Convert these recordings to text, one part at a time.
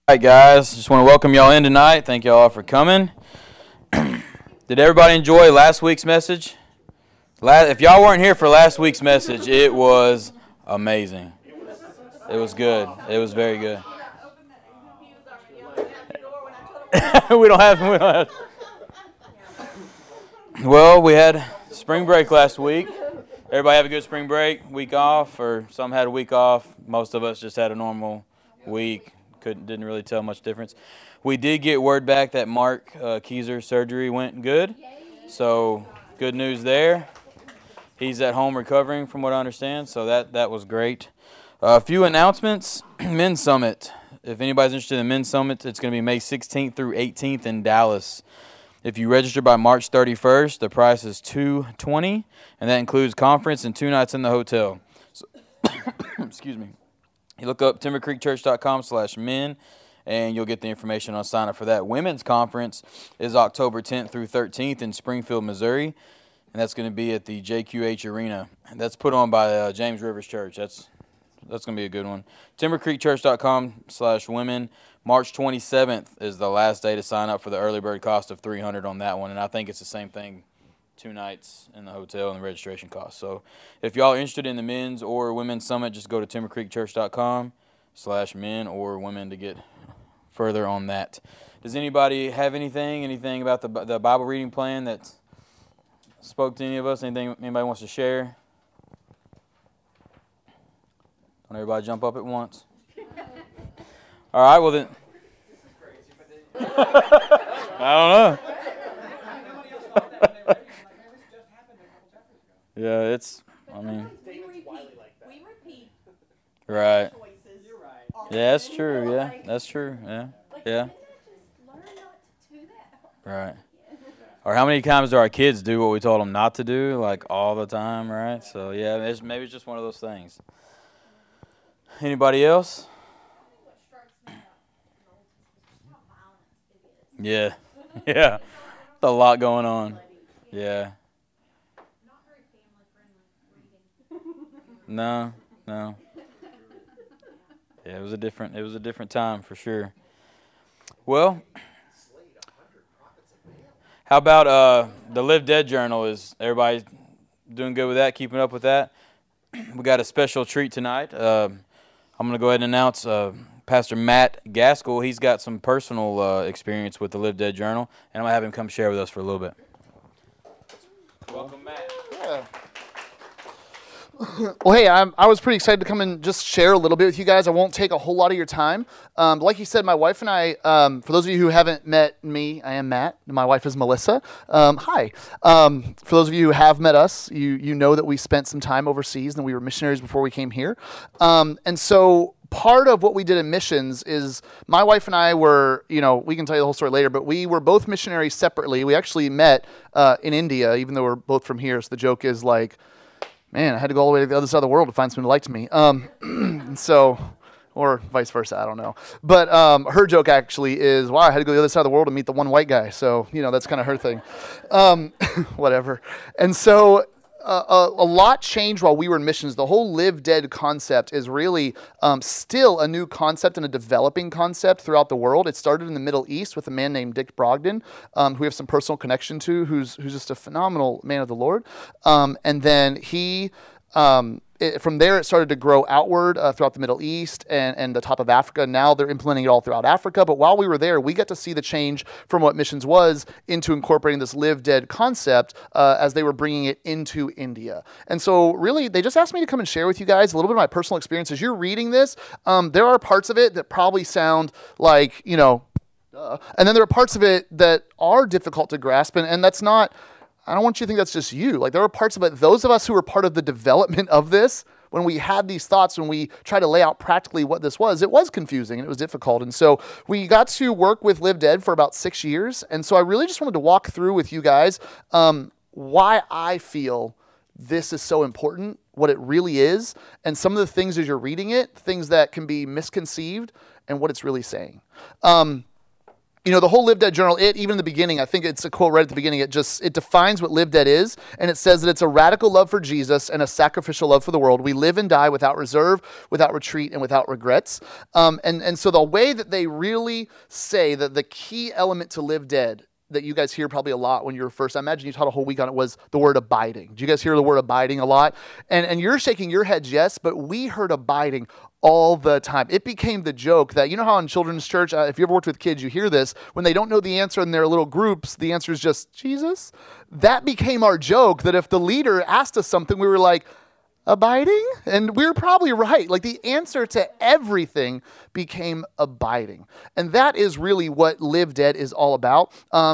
All right, guys, just want to welcome y'all in tonight. Thank y'all for coming. Did everybody enjoy last week's message? If y'all weren't here for last week's message, it was amazing. It was good. It was very good. we don't have. Well, we had spring break last week. Everybody have a good spring break, week off, or some had a week off. Most of us just had a normal week. Didn't really tell much difference. We did get word back that Mark Keyser's surgery went good, so good news there. He's at home recovering, from what I understand, so that was great. A few announcements. Men's Summit. If anybody's interested in the Men's Summit, it's going to be May 16th through 18th in Dallas. If you register by March 31st, the price is $220, and that includes conference and 2 nights in the hotel. So, excuse me. You look up timbercreekchurch.com/men, and you'll get the information on sign up for that. Women's Conference is October 10th through 13th in Springfield, Missouri, and that's going to be at the JQH Arena. And that's put on by James Rivers Church. That's going to be a good one. timbercreekchurch.com/women. March 27th is the last day to sign up for the early bird cost of $300 on that one, and I think it's the same thing. 2 nights in the hotel and the registration cost. So if y'all are interested in the men's or women's summit, just go to timbercreekchurch.com/men or women to get further on that. Does anybody have anything about the Bible reading plan that spoke to any of us? Anything anybody wants to share? Don't everybody jump up at once. All right, well then. I don't know. Yeah, we repeat. Right. Choices. You're right. Yeah, that's true. Yeah, that's true. Yeah. Yeah. Just learn not to do that. Right. Or how many times do our kids do what we told them not to do, like all the time, right? So, yeah, maybe it's just one of those things. Anybody else? What strikes me about the Old Testament is just how violent it is. Yeah. Yeah. A lot going on. Yeah. Not very family friendly reading. No. Yeah, it was a different time for sure. Well, how about the Live Dead Journal? Is everybody doing good with that? Keeping up with that? We got a special treat tonight. I'm going to go ahead and announce Pastor Matt Gaskell. He's got some personal experience with the Live Dead Journal, and I'm going to have him come share with us for a little bit. Welcome, Matt. Yeah. Well, hey, I was pretty excited to come and just share a little bit with you guys. I won't take a whole lot of your time. Like you said, my wife and I, for those of you who haven't met me, I am Matt. My wife is Melissa. Hi. For those of you who have met us, you know that we spent some time overseas and we were missionaries before we came here. And so part of what we did in missions is my wife and I were, we can tell you the whole story later, but we were both missionaries separately. We actually met in India, even though we're both from here. So the joke is like, man, I had to go all the way to the other side of the world to find someone who liked me. Or vice versa, I don't know. But her joke actually is, wow, I had to go to the other side of the world to meet the one white guy. So, that's kind of her thing. Whatever. And so a lot changed while we were in missions. The whole Live Dead concept is really still a new concept and a developing concept throughout the world. It started in the Middle East with a man named Dick Brogden, who we have some personal connection to, who's just a phenomenal man of the Lord. And then he... from there, it started to grow outward throughout the Middle East and the top of Africa. Now they're implementing it all throughout Africa. But while we were there, we got to see the change from what missions was into incorporating this Live Dead concept as they were bringing it into India. And so really, they just asked me to come and share with you guys a little bit of my personal experience. As you're reading this, there are parts of it that probably sound like, and then there are parts of it that are difficult to grasp. And that's not... I don't want you to think that's just you. Like, there are parts of it, those of us who were part of the development of this, when we had these thoughts, when we tried to lay out practically what this was, it was confusing and it was difficult. And so we got to work with Live Dead for about 6 years. And so I really just wanted to walk through with you guys why I feel this is so important, what it really is, and some of the things as you're reading it, things that can be misconceived, and what it's really saying. the whole Live Dead journal, even in the beginning, I think it's a quote right at the beginning, it defines what Live Dead is, and it says that it's a radical love for Jesus and a sacrificial love for the world. We live and die without reserve, without retreat, and without regrets. And so the way that they really say that the key element to Live Dead that you guys hear probably a lot when you were first, I imagine you taught a whole week on it, was the word abiding. Do you guys hear the word abiding a lot? And you're shaking your heads, yes, but we heard abiding all the time. It became the joke that, you know how in children's church, if you ever worked with kids, you hear this, when they don't know the answer in their little groups, the answer is just Jesus. That became our joke, that if the leader asked us something, we were like, abiding? And we were probably right. Like the answer to everything became abiding. And that is really what Live Dead is all about.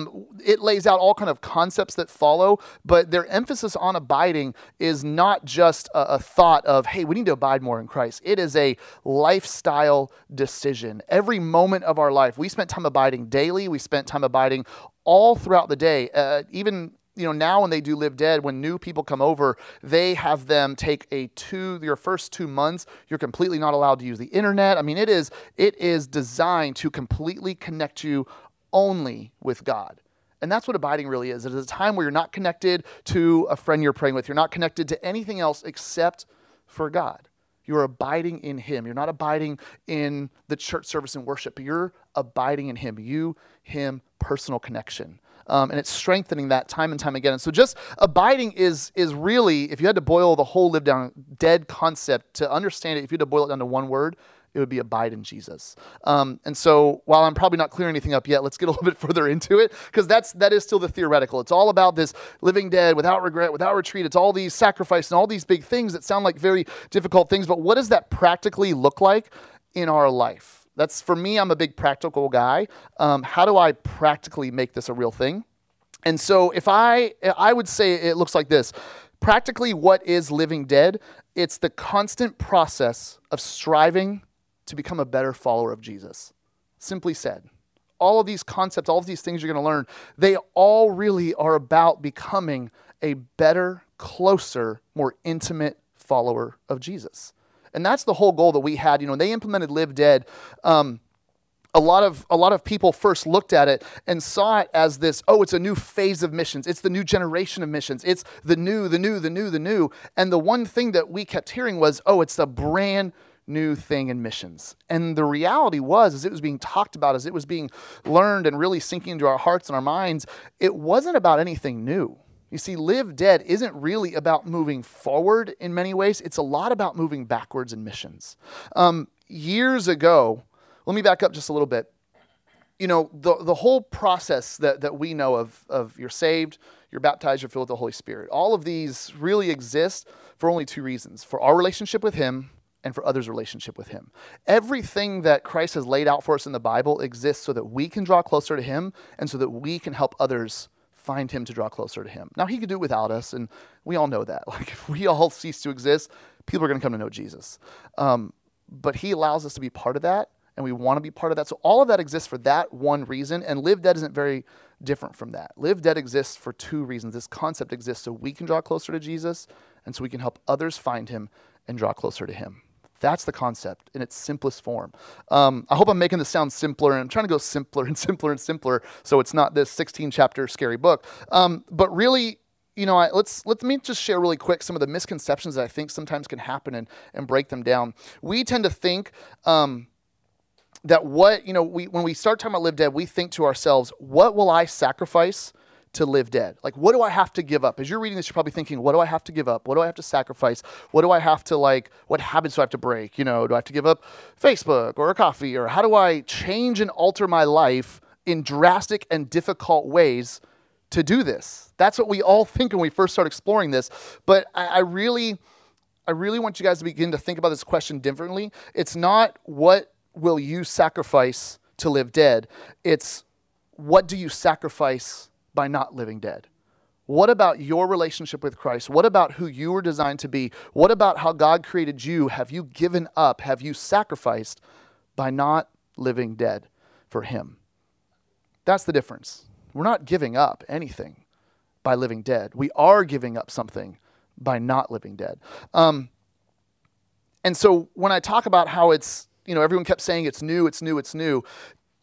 It lays out all kind of concepts that follow, but their emphasis on abiding is not just a thought of, hey, we need to abide more in Christ. It is a lifestyle decision. Every moment of our life, we spent time abiding daily. We spent time abiding all throughout the day. Even now when they do Live Dead, when new people come over, they have them take your first 2 months, you're completely not allowed to use the internet. I mean, it is designed to completely connect you only with God. And that's what abiding really is. It is a time where you're not connected to a friend you're praying with. You're not connected to anything else except for God. You're abiding in Him. You're not abiding in the church service and worship, but you're abiding in Him. Him, personal connection. And it's strengthening that time and time again. And so just abiding is really, if you had to boil the whole Live Dead concept to understand it, if you had to boil it down to one word, it would be abide in Jesus. And so while I'm probably not clearing anything up yet, let's get a little bit further into it, because that is still the theoretical. It's all about this living dead, without regret, without retreat. It's all these sacrifices and all these big things that sound like very difficult things. But what does that practically look like in our life? That's, for me, I'm a big practical guy. How do I practically make this a real thing? And so if I would say it looks like this. Practically, what is living dead? It's the constant process of striving to become a better follower of Jesus. Simply said. All of these concepts, all of these things you're going to learn, they all really are about becoming a better, closer, more intimate follower of Jesus. And that's the whole goal that we had. When they implemented Live Dead, a lot of people first looked at it and saw it as this, it's a new phase of missions. It's the new generation of missions. It's the new. And the one thing that we kept hearing was, it's a brand new thing in missions. And the reality was, as it was being talked about, as it was being learned and really sinking into our hearts and our minds, it wasn't about anything new. You see, Live Dead isn't really about moving forward in many ways. It's a lot about moving backwards in missions. Years ago, let me back up just a little bit. The whole process that we know of you're saved, you're baptized, you're filled with the Holy Spirit. All of these really exist for only two reasons: for our relationship with Him and for others' relationship with Him. Everything that Christ has laid out for us in the Bible exists so that we can draw closer to Him and so that we can help others find Him to draw closer to Him. Now, He could do it without us, and we all know that. Like, if we all cease to exist, people are going to come to know Jesus. But He allows us to be part of that, and we want to be part of that. So all of that exists for that one reason, and Live Dead isn't very different from that. Live Dead exists for two reasons. This concept exists so we can draw closer to Jesus, and so we can help others find Him and draw closer to Him. That's the concept in its simplest form. I hope I'm making this sound simpler, and I'm trying to go simpler and simpler and simpler so it's not this 16-chapter scary book. But really, let me just share really quick some of the misconceptions that I think sometimes can happen and break them down. We tend to think that when we start talking about Live Dead, we think to ourselves, what will I sacrifice to live dead? Like, what do I have to give up? As you're reading this, you're probably thinking, what do I have to give up? What do I have to sacrifice? What do I have to what habits do I have to break? Do I have to give up Facebook or a coffee? Or how do I change and alter my life in drastic and difficult ways to do this? That's what we all think when we first start exploring this. But I really want you guys to begin to think about this question differently. It's not what will you sacrifice to live dead? It's what do you sacrifice by not living dead? What about your relationship with Christ? What about who you were designed to be? What about how God created you? Have you given up? Have you sacrificed by not living dead for Him? That's the difference. We're not giving up anything by living dead. We are giving up something by not living dead. And so when I talk about how it's, everyone kept saying it's new,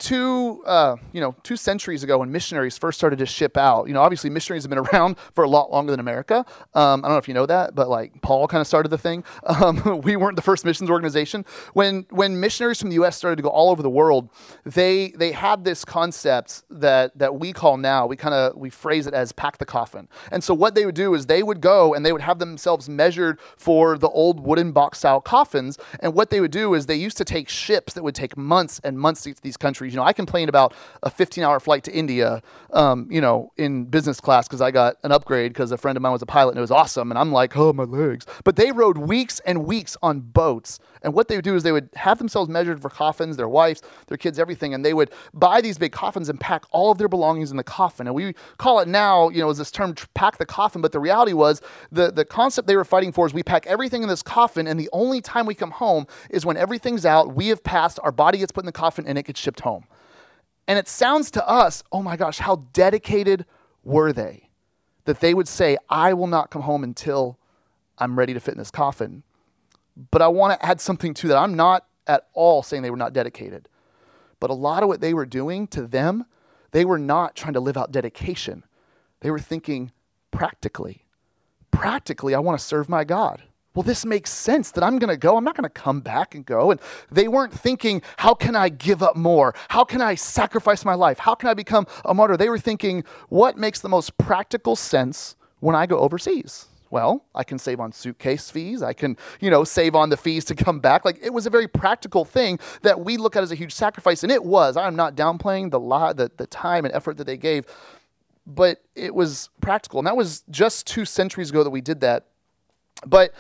2 centuries ago, when missionaries first started to ship out, obviously missionaries have been around for a lot longer than America. I don't know if you know that, but like Paul kind of started the thing. We weren't the first missions organization. When missionaries from the U.S. started to go all over the world, they had this concept that we call now, we phrase it as pack the coffin. And so what they would do is they would go and they would have themselves measured for the old wooden box style coffins. And what they would do is they used to take ships that would take months and months to get to these countries. I complained about a 15-hour flight to India, in business class because I got an upgrade because a friend of mine was a pilot and it was awesome. And I'm like, oh, my legs. But they rode weeks and weeks on boats. And what they would do is they would have themselves measured for coffins, their wives, their kids, everything. And they would buy these big coffins and pack all of their belongings in the coffin. And we call it now, is this term, pack the coffin. But the reality was the concept they were fighting for is we pack everything in this coffin. And the only time we come home is when everything's out, we have passed, our body gets put in the coffin and it gets shipped home. And it sounds to us, oh my gosh, how dedicated were they? That they would say, I will not come home until I'm ready to fit in this coffin. But I want to add something to that. I'm not at all saying they were not dedicated. But a lot of what they were doing, to them, they were not trying to live out dedication. They were thinking practically. Practically, I want to serve my God. Well, this makes sense that I'm going to go. I'm not going to come back and go. And they weren't thinking, how can I give up more? How can I sacrifice my life? How can I become a martyr? They were thinking, what makes the most practical sense when I go overseas? Well, I can save on suitcase fees. I can, save on the fees to come back. Like, it was a very practical thing that we look at as a huge sacrifice. And it was. I'm not downplaying the time and effort that they gave, but it was practical. And that was just 2 centuries ago that we did that. But,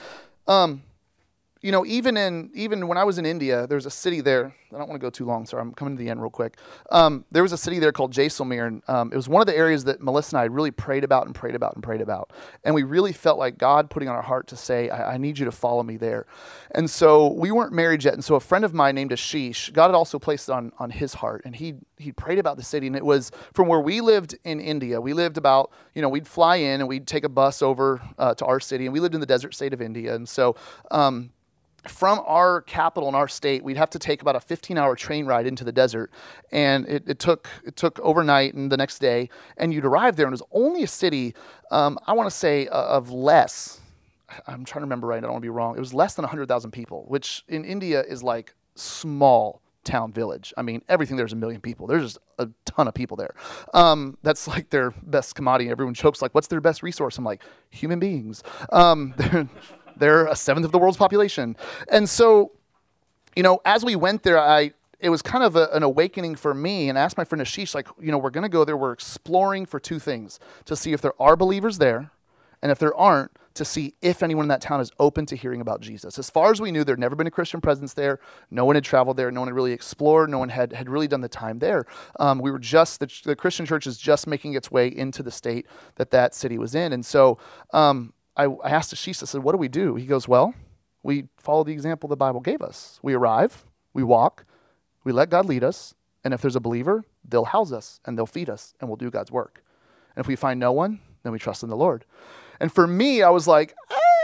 even when I was in India, there's a city there. I don't want to go too long, sorry. I'm coming to the end real quick. There was a city there called Jaisalmer, and it was one of the areas that Melissa and I really prayed about. And we really felt like God putting on our heart to say, I need you to follow me there. And so we weren't married yet. And so a friend of mine named Ashish, God had also placed it on his heart. And he prayed about the city. And it was from where we lived in India. We lived about, we'd fly in and we'd take a bus over to our city. And we lived in the desert state of India. And so from our capital in our state, we'd have to take about a 15-hour train ride into the desert. And it took overnight and the next day. And you'd arrive there, and it was only a city, I want to say, of less. I'm trying to remember right. I don't want to be wrong. It was less than 100,000 people, which in India is like small town village. I mean, everything there's 1 million people. There's just a ton of people there. That's like their best commodity. Everyone jokes like, what's their best resource? I'm like, human beings. They're 1/7 of the world's population. And so, as we went there, it was kind of an awakening for me, and I asked my friend Ashish, like, we're going to go there. We're exploring for 2 things, to see if there are believers there, and if there aren't, to see if anyone in that town is open to hearing about Jesus. As far as we knew, there had never been a Christian presence there. No one had traveled there. No one had really explored. No one had really done the time there. We were just, the Christian church is just making its way into the state that city was in. And so I asked Ashish, I said, what do we do? He goes, well, we follow the example the Bible gave us. We arrive, we walk, we let God lead us, and if there's a believer, they'll house us, and they'll feed us, and we'll do God's work. And if we find no one, then we trust in the Lord. And for me, I was like,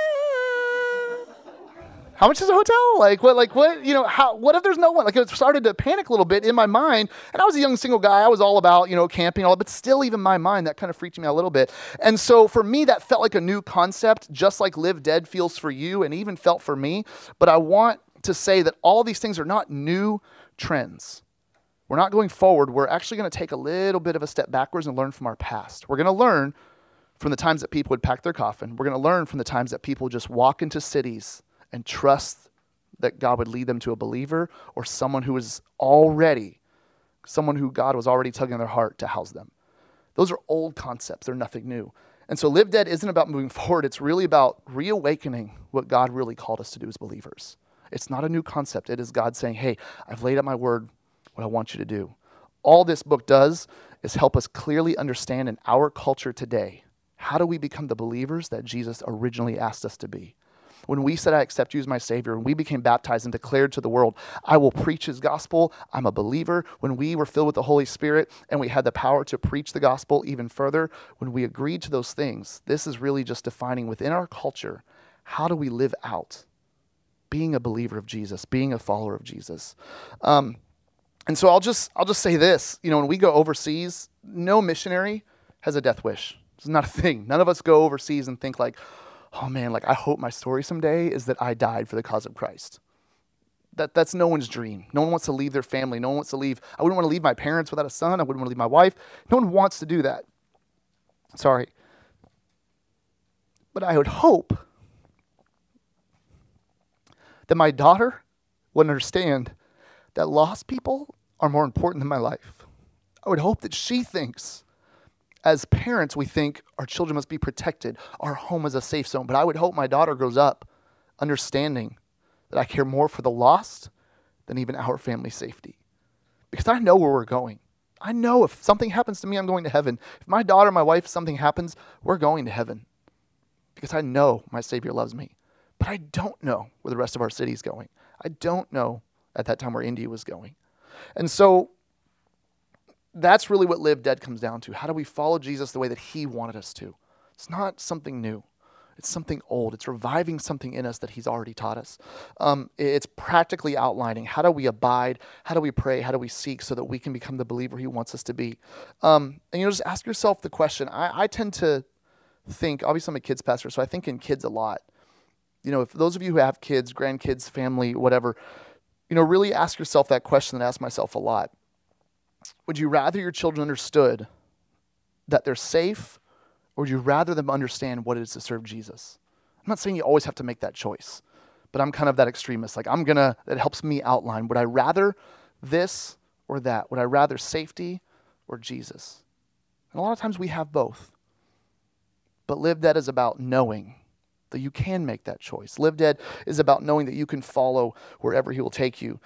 how much is a hotel? Like what, what if there's no one? Like, it started to panic a little bit in my mind. And I was a young single guy. I was all about, camping and all, but still even my mind, that kind of freaked me out a little bit. And so for me, that felt like a new concept, just like Live Dead feels for you and even felt for me. But I want to say that all these things are not new trends. We're not going forward. We're actually going to take a little bit of a step backwards and learn from our past. We're going to learn from the times that people would pack their coffin. We're going to learn from the times that people just walk into cities and trust that God would lead them to a believer or someone who God was already tugging on their heart to house them. Those are old concepts. They're nothing new. And so Live Dead isn't about moving forward. It's really about reawakening what God really called us to do as believers. It's not a new concept. It is God saying, hey, I've laid out my word, what I want you to do. All this book does is help us clearly understand in our culture today, how do we become the believers that Jesus originally asked us to be? When we said, I accept you as my Savior, when we became baptized and declared to the world, I will preach his gospel, I'm a believer. When we were filled with the Holy Spirit and we had the power to preach the gospel even further, when we agreed to those things, this is really just defining within our culture, how do we live out being a believer of Jesus, being a follower of Jesus? And so I'll just say this, when we go overseas, no missionary has a death wish. It's not a thing. None of us go overseas and think like, oh man, like I hope my story someday is that I died for the cause of Christ. That's no one's dream. No one wants to leave their family. No one wants to leave. I wouldn't want to leave my parents without a son. I wouldn't want to leave my wife. No one wants to do that. Sorry. But I would hope that my daughter would understand that lost people are more important than my life. I would hope that she thinks, as parents, we think our children must be protected. Our home is a safe zone. But I would hope my daughter grows up understanding that I care more for the lost than even our family's safety. Because I know where we're going. I know if something happens to me, I'm going to heaven. If my daughter, my wife, something happens, we're going to heaven. Because I know my Savior loves me. But I don't know where the rest of our city is going. I don't know at that time where India was going. And so that's really what Live Dead comes down to. How do we follow Jesus the way that he wanted us to? It's not something new. It's something old. It's reviving something in us that he's already taught us. It's practically outlining how do we abide, how do we pray, how do we seek so that we can become the believer he wants us to be. And just ask yourself the question. I tend to think, obviously I'm a kids pastor, so I think in kids a lot. If those of you who have kids, grandkids, family, whatever, really ask yourself that question and ask myself a lot. Would you rather your children understood that they're safe, or would you rather them understand what it is to serve Jesus? I'm not saying you always have to make that choice, but I'm kind of that extremist. Like that helps me outline. Would I rather this or that? Would I rather safety or Jesus? And a lot of times we have both. But Live Dead is about knowing that you can make that choice. Live Dead is about knowing that you can follow wherever he will take you.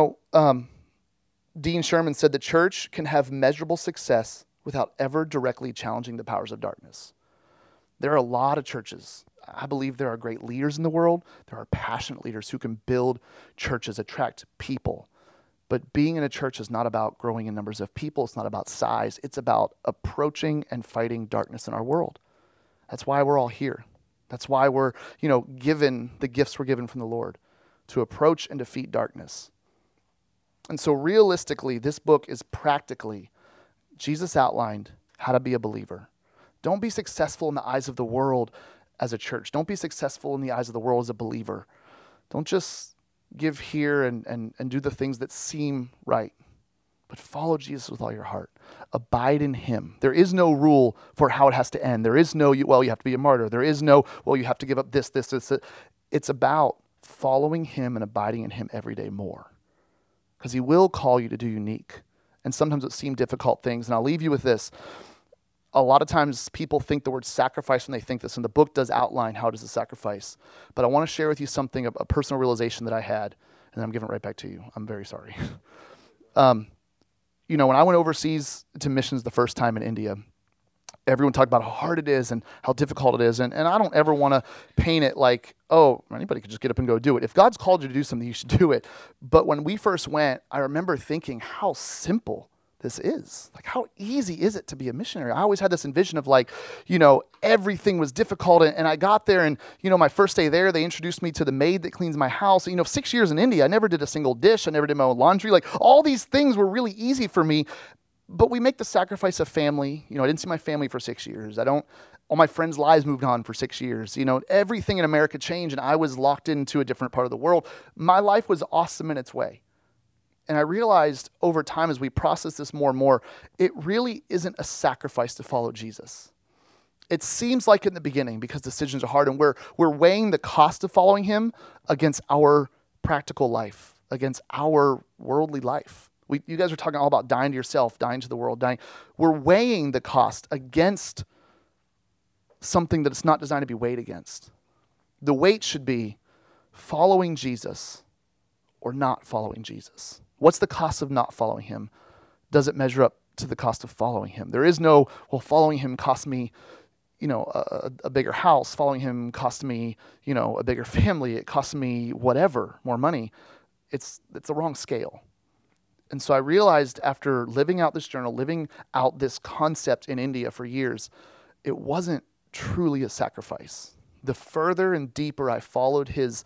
Dean Sherman said the church can have measurable success without ever directly challenging the powers of darkness. There are a lot of churches. I believe there are great leaders in the world. There are passionate leaders who can build churches, attract people. But being in a church is not about growing in numbers of people. It's not about size. It's about approaching and fighting darkness in our world. That's why we're all here. That's why we're, given the gifts we're given from the Lord to approach and defeat darkness. And so realistically, this book is practically, Jesus outlined how to be a believer. Don't be successful in the eyes of the world as a church. Don't be successful in the eyes of the world as a believer. Don't just give here and do the things that seem right, but follow Jesus with all your heart. Abide in him. There is no rule for how it has to end. There is no, you have to be a martyr. There is no, you have to give up this. It's about following him and abiding in him every day more. Because he will call you to do unique. And sometimes it seem difficult things. And I'll leave you with this. A lot of times people think the word sacrifice when they think this, and the book does outline how it is a sacrifice. But I want to share with you something, a personal realization that I had, and then I'm giving it right back to you. I'm very sorry. When I went overseas to missions the first time in India, everyone talked about how hard it is and how difficult it is. And I don't ever want to paint it like, oh, anybody could just get up and go do it. If God's called you to do something, you should do it. But when we first went, I remember thinking how simple this is. Like, how easy is it to be a missionary? I always had this envision of everything was difficult. And I got there and, my first day there, they introduced me to the maid that cleans my house. 6 years in India, I never did a single dish. I never did my own laundry. Like, all these things were really easy for me. But we make the sacrifice of family. I didn't see my family for 6 years. All my friends' lives moved on for 6 years. Everything in America changed and I was locked into a different part of the world. My life was awesome in its way. And I realized over time as we process this more and more, it really isn't a sacrifice to follow Jesus. It seems like in the beginning because decisions are hard and we're weighing the cost of following him against our practical life, against our worldly life. You guys are talking all about dying to yourself, dying to the world, dying. We're weighing the cost against something that it's not designed to be weighed against. The weight should be following Jesus or not following Jesus. What's the cost of not following him? Does it measure up to the cost of following him? There is no, following him cost me, a bigger house. Following him cost me, a bigger family. It cost me whatever, more money. It's the wrong scale. And so I realized after living out this journal, living out this concept in India for years, it wasn't truly a sacrifice. The further and deeper I followed his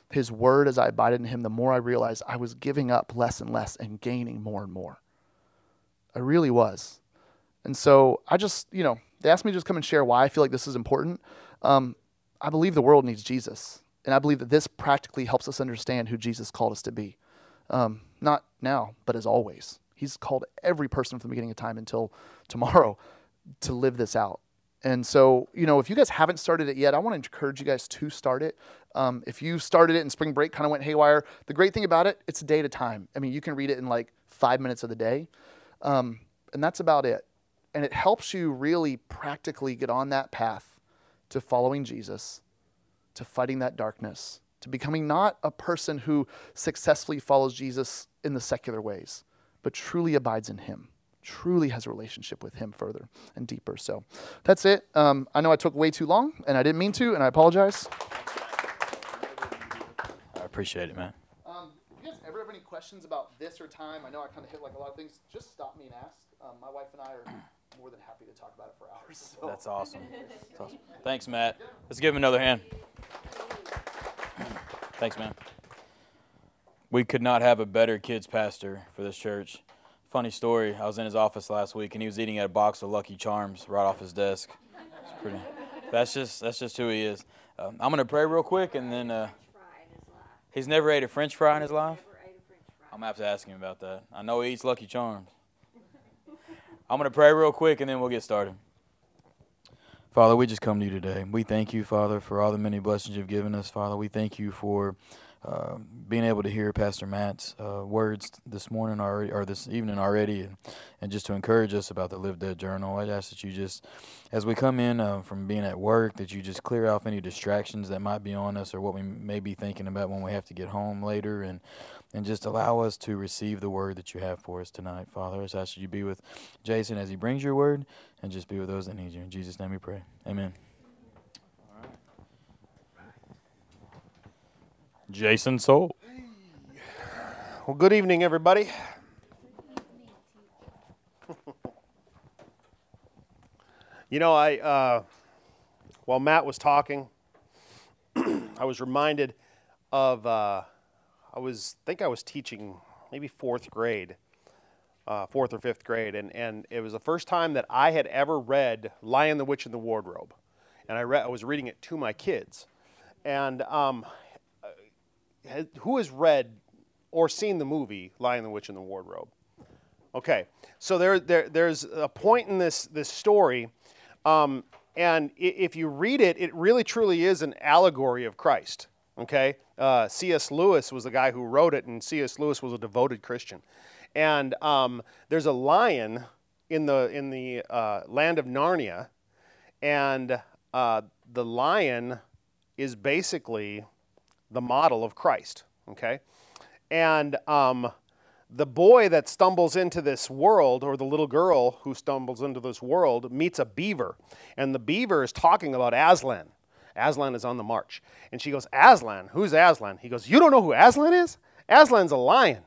his word, as I abided in him, the more I realized I was giving up less and less and gaining more and more. I really was. And so I just, they asked me to just come and share why I feel like this is important. I believe the world needs Jesus. And I believe that this practically helps us understand who Jesus called us to be. Not now, but as always. He's called every person from the beginning of time until tomorrow to live this out. And so, if you guys haven't started it yet, I want to encourage you guys to start it. If you started it and spring break kind of went haywire, the great thing about it, it's a day at a time. I mean, you can read it in like 5 minutes of the day. And that's about it. And it helps you really practically get on that path to following Jesus, to fighting that darkness, to becoming not a person who successfully follows Jesus in the secular ways, but truly abides in him, truly has a relationship with him further and deeper. So that's it. I know I took way too long, and I didn't mean to, and I apologize. I appreciate it, man. If you guys ever have any questions about this or time, I know I kind of hit like a lot of things, just stop me and ask. My wife and I are more than happy to talk about it for hours. So. That's awesome. That's awesome. Thanks, Matt. Let's give him another hand. Thanks, man. We could not have a better kids pastor for this church. Funny story, I was in his office last week, and he was eating at a box of Lucky Charms right off his desk. It's pretty. That's just who he is. I'm going to pray real quick, and then he's never ate a French fry in his life? I'm going to have to ask him about that. I know he eats Lucky Charms. I'm going to pray real quick, and then we'll get started. Father, we just come to you today. We thank you, Father, for all the many blessings you've given us. Father, we thank you for being able to hear Pastor Matt's words this morning already, or this evening already, and just to encourage us about the Live Dead Journal. I ask that you just, as we come in from being at work, that you just clear off any distractions that might be on us or what we may be thinking about when we have to get home later, and just allow us to receive the word that you have for us tonight. Father, I just ask that you be with Jason as he brings your word, and just be with those that need you. In Jesus' name we pray. Amen. Jason Soul. Well, good evening, everybody. While Matt was talking, I was reminded of, I think I was teaching maybe fourth or fifth grade, and it was the first time that I had ever read Lion, the Witch, and the Wardrobe, and I was reading it to my kids, and who has read or seen the movie Lion, the Witch, and the Wardrobe? Okay, so there's a point in this story, and if you read it, it really truly is an allegory of Christ. Okay, C.S. Lewis was the guy who wrote it, and C.S. Lewis was a devoted Christian. And there's a lion in the land of Narnia, and the lion is basically the model of Christ, okay? And the boy that stumbles into this world, or the little girl who stumbles into this world, meets a beaver. And the beaver is talking about Aslan. Aslan is on the march. And she goes, Aslan? Who's Aslan? He goes, you don't know who Aslan is? Aslan's a lion.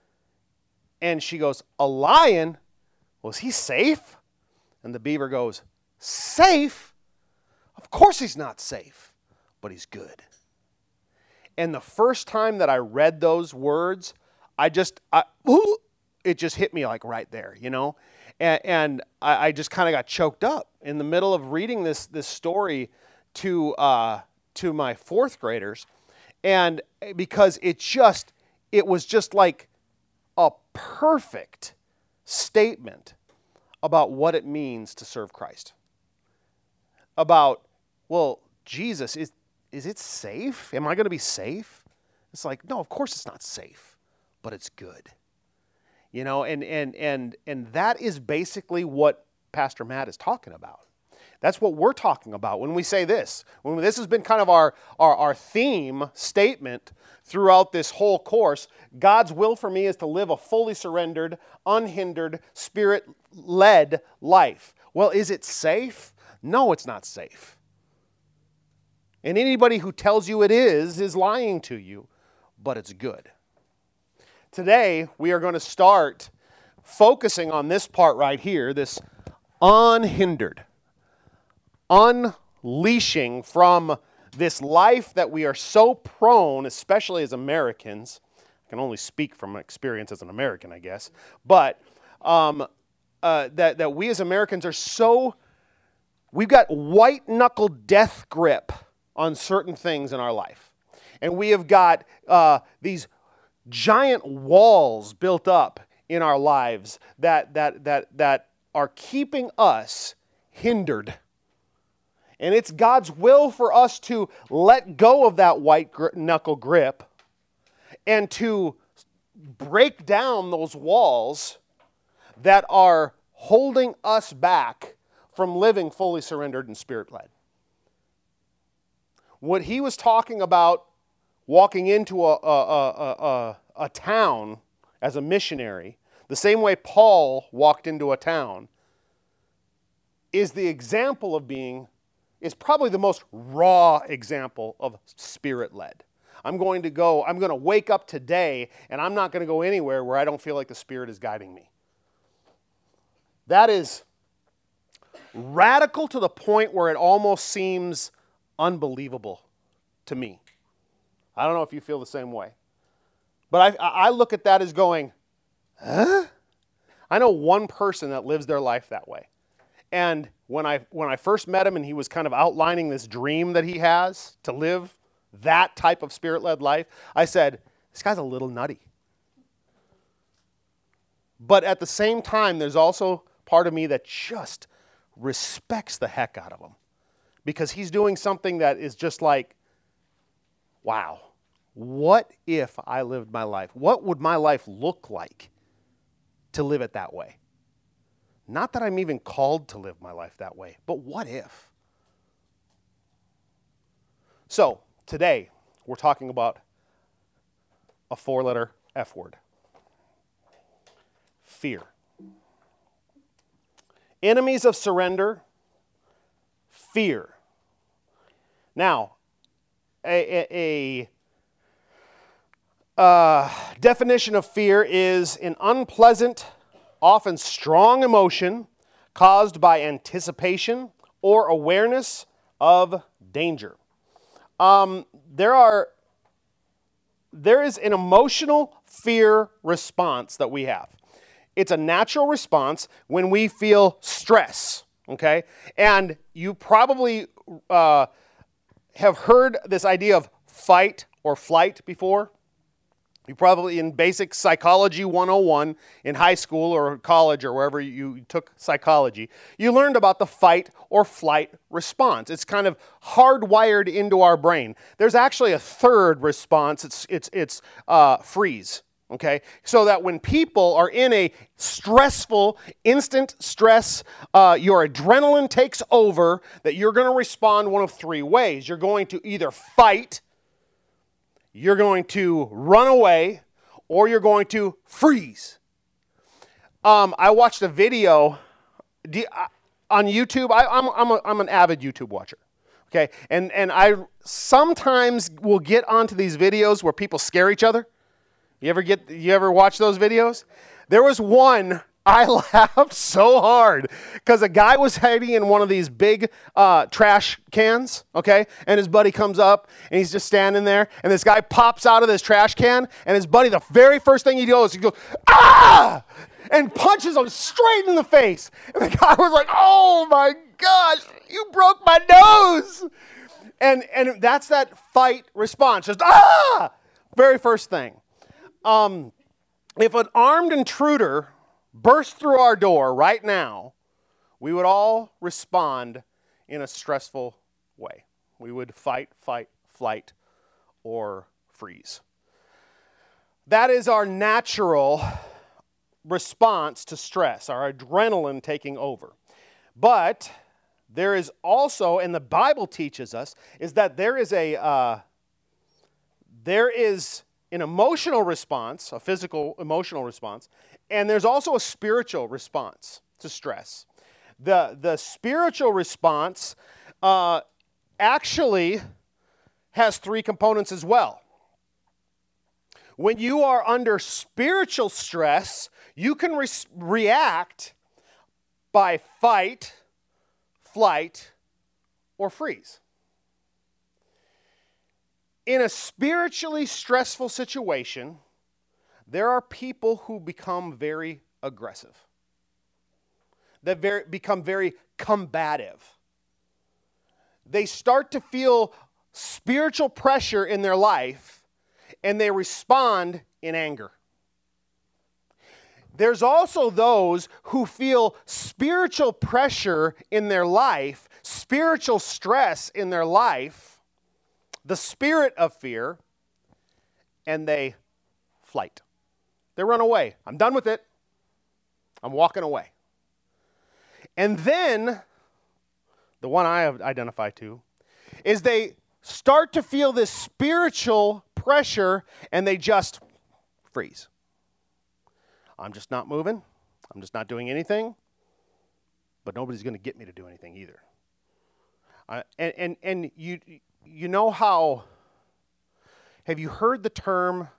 And she goes, a lion? Was he safe? And the beaver goes, safe? Of course he's not safe, but he's good. And the first time that I read those words, it just hit me like right there, you know? And I just kind of got choked up in the middle of reading this story to my fourth graders. And because it was just like a perfect statement about what it means to serve Christ. About, well, Jesus, is it safe? Am I going to be safe? It's like, no, of course it's not safe, but it's good. You know, and that is basically what Pastor Matt is talking about. That's what we're talking about when we say this. When this has been kind of our theme statement throughout this whole course, God's will for me is to live a fully surrendered, unhindered, Spirit-led life. Well, is it safe? No, it's not safe. And anybody who tells you it is lying to you, but it's good. Today, we are going to start focusing on this part right here, this unhindered, unleashing from this life that we are so prone, especially as Americans, I can only speak from experience as an American, I guess, but that we as Americans are so, we've got white-knuckle death grip on certain things in our life. And we have got these giant walls built up in our lives that are keeping us hindered. And it's God's will for us to let go of that white-knuckle grip and to break down those walls that are holding us back from living fully surrendered and Spirit-led. What he was talking about walking into a town as a missionary, the same way Paul walked into a town, is the example of is probably the most raw example of Spirit-led. I'm going to wake up today, and I'm not going to go anywhere where I don't feel like the Spirit is guiding me. That is radical to the point where it almost seems unbelievable to me. I don't know if you feel the same way. But I look at that as going, huh? I know one person that lives their life that way. And when I first met him and he was kind of outlining this dream that he has to live that type of Spirit-led life, I said, this guy's a little nutty. But at the same time, there's also part of me that just respects the heck out of him. Because he's doing something that is just like, wow, what if I lived my life? What would my life look like to live it that way? Not that I'm even called to live my life that way, but what if? So, today, we're talking about a 4-letter F word. Fear. Enemies of surrender, fear. Now, a definition of fear is an unpleasant, often strong emotion caused by anticipation or awareness of danger. There is an emotional fear response that we have. It's a natural response when we feel stress, okay? And you probably have heard this idea of fight or flight before. You probably, in basic psychology 101 in high school or college or wherever you took psychology, you learned about the fight or flight response. It's kind of hardwired into our brain. There's actually a third response. It's freeze. Okay, so that when people are in a stressful, instant stress, your adrenaline takes over, that you're going to respond one of 3 ways. You're going to either fight, you're going to run away, or you're going to freeze. I watched a video on YouTube. I'm an avid YouTube watcher. Okay, and I sometimes will get onto these videos where people scare each other. You ever watch those videos? There was one, I laughed so hard because a guy was hiding in one of these big trash cans, okay? And his buddy comes up and he's just standing there and this guy pops out of this trash can and his buddy, the very first thing he goes, ah! And punches him straight in the face. And the guy was like, oh my gosh, you broke my nose. And that's that fight response, just ah! Very first thing. If an armed intruder burst through our door right now, we would all respond in a stressful way. We would fight, flight, or freeze. That is our natural response to stress, our adrenaline taking over. But there is also, and the Bible teaches us, is that there is an emotional response, a physical emotional response, and there's also a spiritual response to stress. The spiritual response actually has 3 components as well. When you are under spiritual stress, you can react by fight, flight, or freeze. In a spiritually stressful situation, there are people who become very aggressive, that become very combative. They start to feel spiritual pressure in their life, and they respond in anger. There's also those who feel spiritual pressure in their life, spiritual stress in their life, the spirit of fear, and they flight. They run away. I'm done with it. I'm walking away. And then, the one I identify to, is they start to feel this spiritual pressure and they just freeze. I'm just not moving. I'm just not doing anything. But nobody's going to get me to do anything either. And you know how, have you heard the term,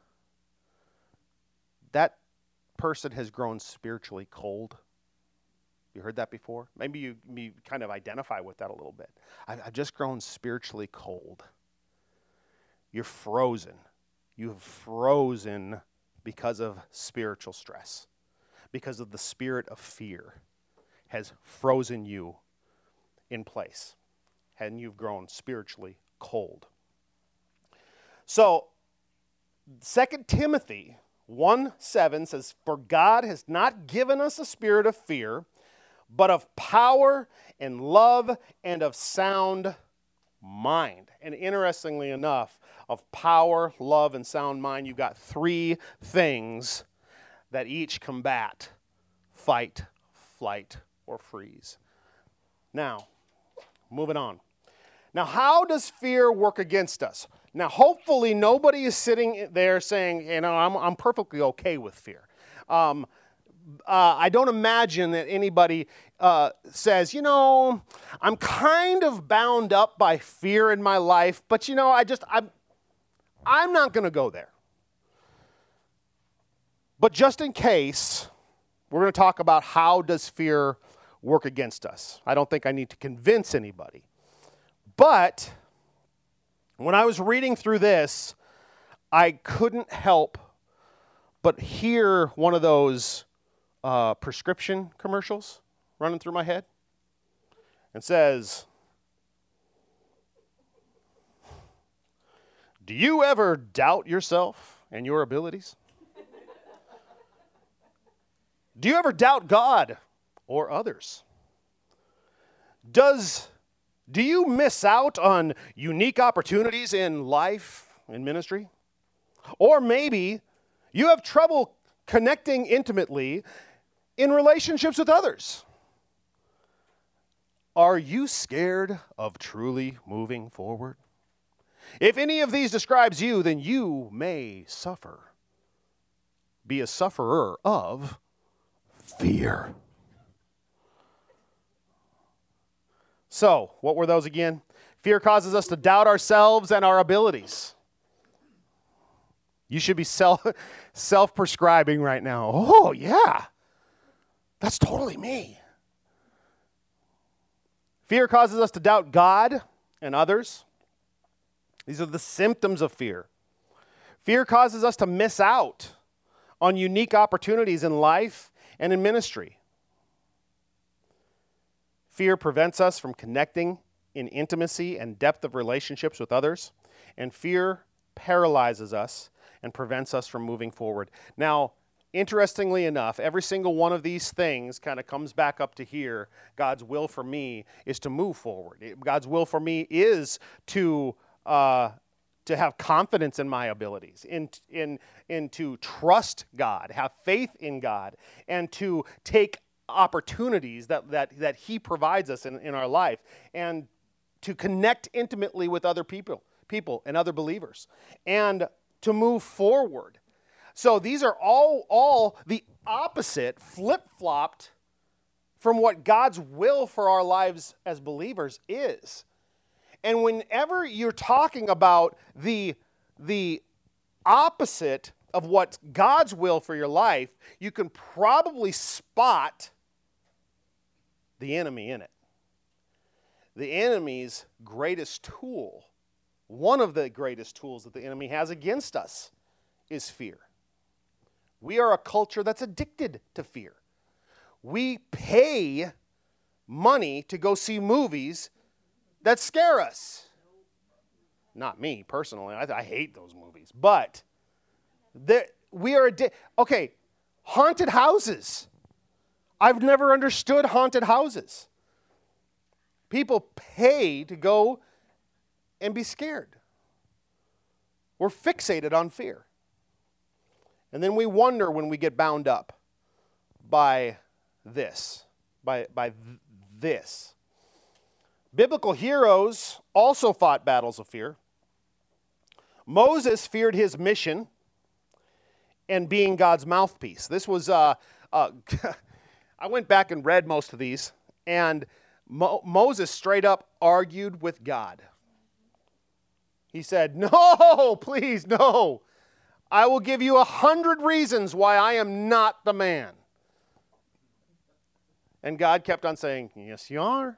that person has grown spiritually cold? You heard that before? Maybe you kind of identify with that a little bit. I've just grown spiritually cold. You're frozen. You've frozen because of spiritual stress, because of the spirit of fear has frozen you in place, and you've grown spiritually cold. So, 2 Timothy 1:7 says, "For God has not given us a spirit of fear, but of power and love and of sound mind." And interestingly enough, of power, love, and sound mind, you've got three things that each combat fight, flight, or freeze. Now, moving on. Now, how does fear work against us? Now, hopefully nobody is sitting there saying, you know, I'm perfectly okay with fear. I don't imagine that anybody says, you know, I'm kind of bound up by fear in my life, but you know, I'm not going to go there. But just in case, we're going to talk about how does fear work against us. I don't think I need to convince anybody. But when I was reading through this, I couldn't help but hear one of those prescription commercials running through my head. It says, "Do you ever doubt yourself and your abilities? Do you ever doubt God or others? Do you miss out on unique opportunities in life and ministry? Or maybe you have trouble connecting intimately in relationships with others. Are you scared of truly moving forward? If any of these describes you, then you may be a sufferer of fear." So, what were those again? Fear causes us to doubt ourselves and our abilities. You should be self-prescribing right now. Oh, yeah. That's totally me. Fear causes us to doubt God and others. These are the symptoms of fear. Fear causes us to miss out on unique opportunities in life and in ministry. Fear prevents us from connecting in intimacy and depth of relationships with others. And fear paralyzes us and prevents us from moving forward. Now, interestingly enough, every single one of these things kind of comes back up to here. God's will for me is to move forward. God's will for me is to have confidence in my abilities, in to trust God, have faith in God, and to take opportunities that He provides us in our life, and to connect intimately with other people and other believers, and to move forward. So these are all the opposite, flip-flopped from what God's will for our lives as believers is. And whenever you're talking about the opposite of what God's will for your life, you can probably spot the enemy in it. The enemy's greatest tool one of the greatest tools that the enemy has against us is fear. We are a culture that's addicted to fear. We pay money to go see movies that scare us. Not me, personally. I hate those movies. But we are addicted. Okay, haunted houses. I've never understood haunted houses. People pay to go and be scared. We're fixated on fear. And then we wonder when we get bound up by this, this. Biblical heroes also fought battles of fear. Moses feared his mission and being God's mouthpiece. This was, I went back and read most of these, and Moses straight up argued with God. He said, no, please, no. I will give you 100 reasons why I am not the man. And God kept on saying, yes, you are.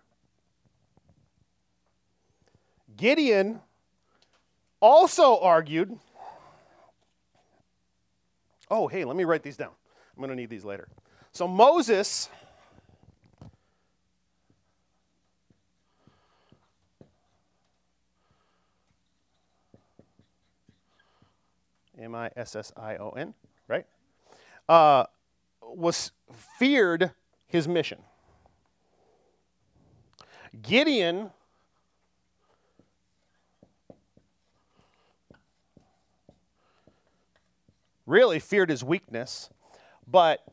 Gideon also argued. Oh, hey, let me write these down. I'm going to need these later. So Moses M-I-S-S-I-O-N, right? Feared his mission. Gideon really feared his weakness, but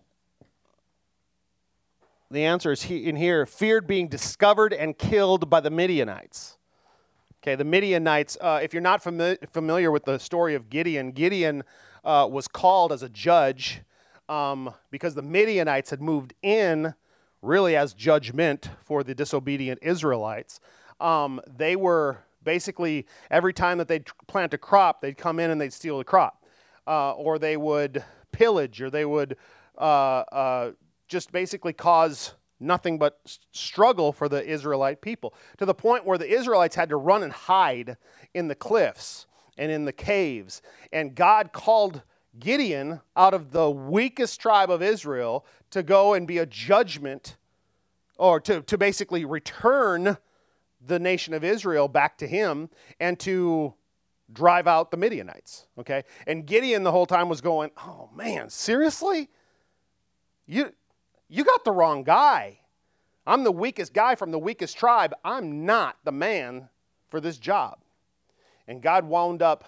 the answer is in here, feared being discovered and killed by the Midianites. Okay, the Midianites, if you're not familiar with the story of Gideon, Gideon was called as a judge because the Midianites had moved in really as judgment for the disobedient Israelites. They were basically, every time that they'd plant a crop, they'd come in and they'd steal the crop. Or they would pillage, or they would just basically cause nothing but struggle for the Israelite people, to the point where the Israelites had to run and hide in the cliffs and in the caves. And God called Gideon out of the weakest tribe of Israel to go and be a judgment, or to basically return the nation of Israel back to him and to drive out the Midianites, okay? And Gideon the whole time was going, oh man, seriously? You got the wrong guy. I'm the weakest guy from the weakest tribe. I'm not the man for this job. And God wound up,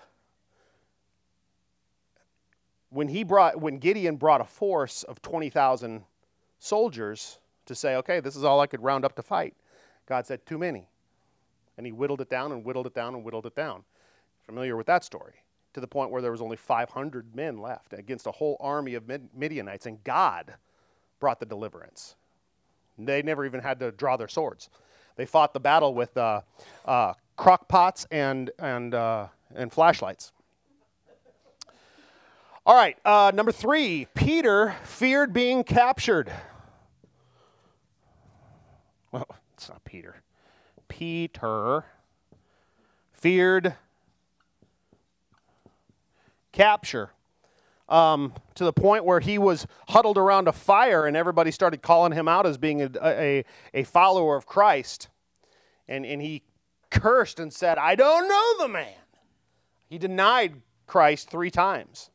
when Gideon brought a force of 20,000 soldiers to say, okay, this is all I could round up to fight, God said, too many. And he whittled it down and whittled it down and whittled it down. Familiar with that story, to the point where there was only 500 men left against a whole army of Midianites, and God brought the deliverance. They never even had to draw their swords. They fought the battle with crock pots and flashlights. All right, number 3, Peter feared being captured. Well, it's not Peter. Peter feared capture, to the point where he was huddled around a fire and everybody started calling him out as being a follower of Christ. And he cursed and said, I don't know the man. He denied Christ 3 times.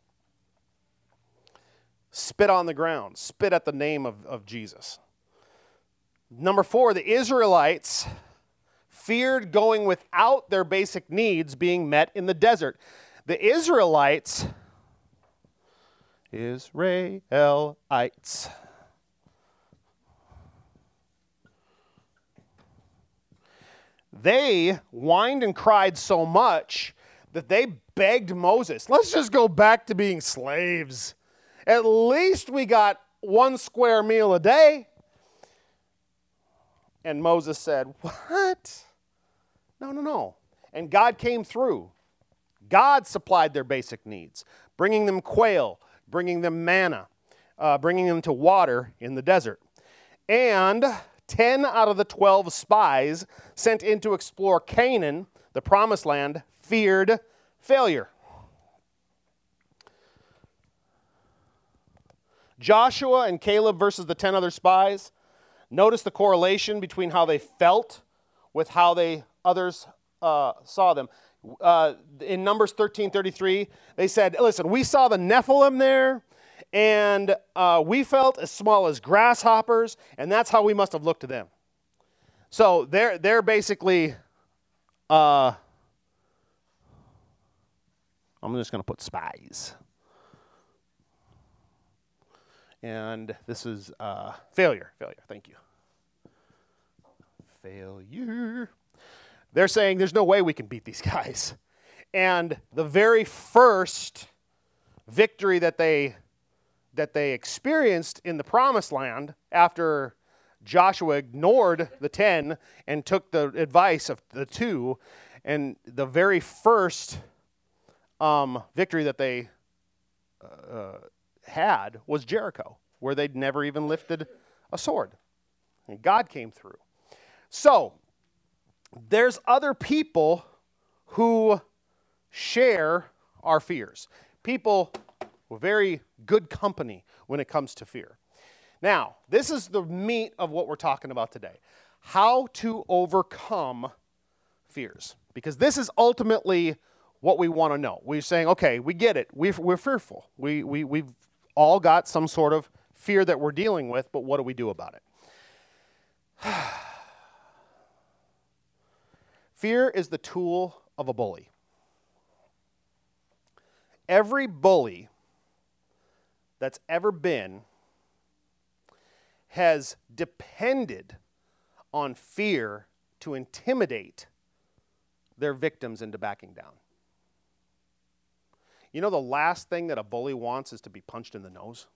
Spit on the ground, spit at the name of Jesus. Number 4, the Israelites feared going without their basic needs being met in the desert. The Israelites, they whined and cried so much that they begged Moses, let's just go back to being slaves. At least we got 1 square meal a day. And Moses said, what? No. And God came through. God supplied their basic needs, bringing them quail, bringing them manna, bringing them to water in the desert. And 10 out of the 12 spies sent in to explore Canaan, the promised land, feared failure. Joshua and Caleb versus the 10 other spies. Notice the correlation between how they felt with how others saw them. In Numbers 13:33, they said, listen, we saw the Nephilim there, and we felt as small as grasshoppers, and that's how we must have looked to them. So they're basically, I'm just going to put spies. And this is failure. Thank you. Failure. They're saying there's no way we can beat these guys. And the very first victory that they experienced in the Promised Land after Joshua ignored the 10 and took the advice of the 2, and the very first victory that they had was Jericho, where they'd never even lifted a sword. And God came through. So, there's other people who share our fears. People with very good company when it comes to fear. Now, this is the meat of what we're talking about today. How to overcome fears. Because this is ultimately what we want to know. We're saying, okay, we get it. We're fearful. We've all got some sort of fear that we're dealing with, but what do we do about it? Fear is the tool of a bully. Every bully that's ever been has depended on fear to intimidate their victims into backing down. You know, the last thing that a bully wants is to be punched in the nose.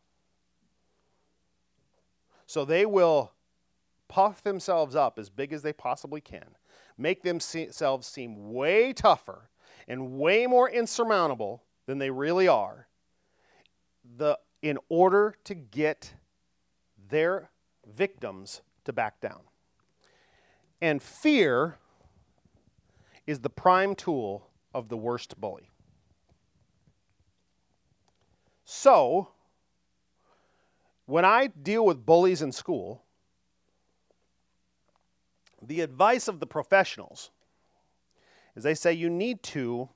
So they will puff themselves up as big as they possibly can, make themselves seem way tougher and way more insurmountable than they really are, in order to get their victims to back down. And fear is the prime tool of the worst bully. So, when I deal with bullies in school, the advice of the professionals is they say you need to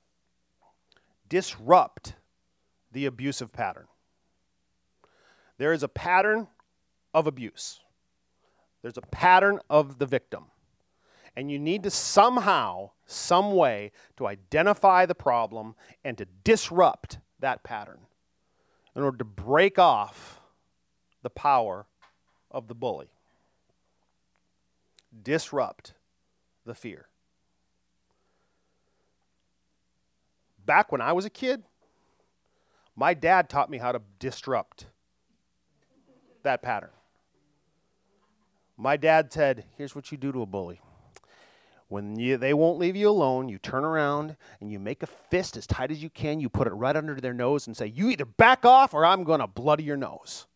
disrupt the abusive pattern. There is a pattern of abuse. There's a pattern of the victim. And you need to somehow, some way, to identify the problem and to disrupt that pattern in order to break off the power of the bully. Disrupt the fear. Back when I was a kid, my dad taught me how to disrupt that pattern. My dad said, here's what you do to a bully. When they won't leave you alone, you turn around and you make a fist as tight as you can. You put it right under their nose and say, you either back off or I'm going to bloody your nose.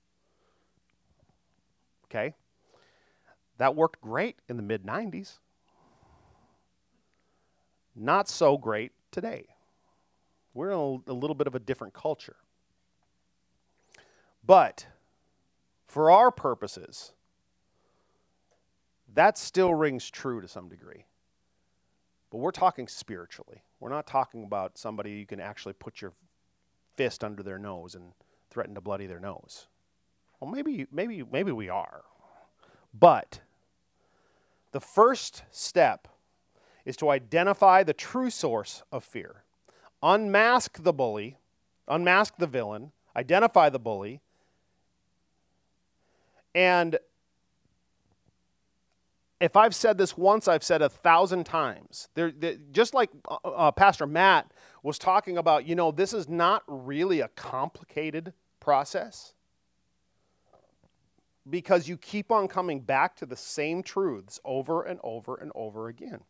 Okay? That worked great in the mid-90s. Not so great today. We're in a little bit of a different culture. But for our purposes, that still rings true to some degree. But we're talking spiritually. We're not talking about somebody you can actually put your fist under their nose and threaten to bloody their nose. Well, maybe we are. But the first step is to identify the true source of fear. Unmask the bully, unmask the villain, identify the bully, and if I've said this once, I've said 1,000 times. Just like Pastor Matt was talking about, this is not really a complicated process because you keep on coming back to the same truths over and over and over again.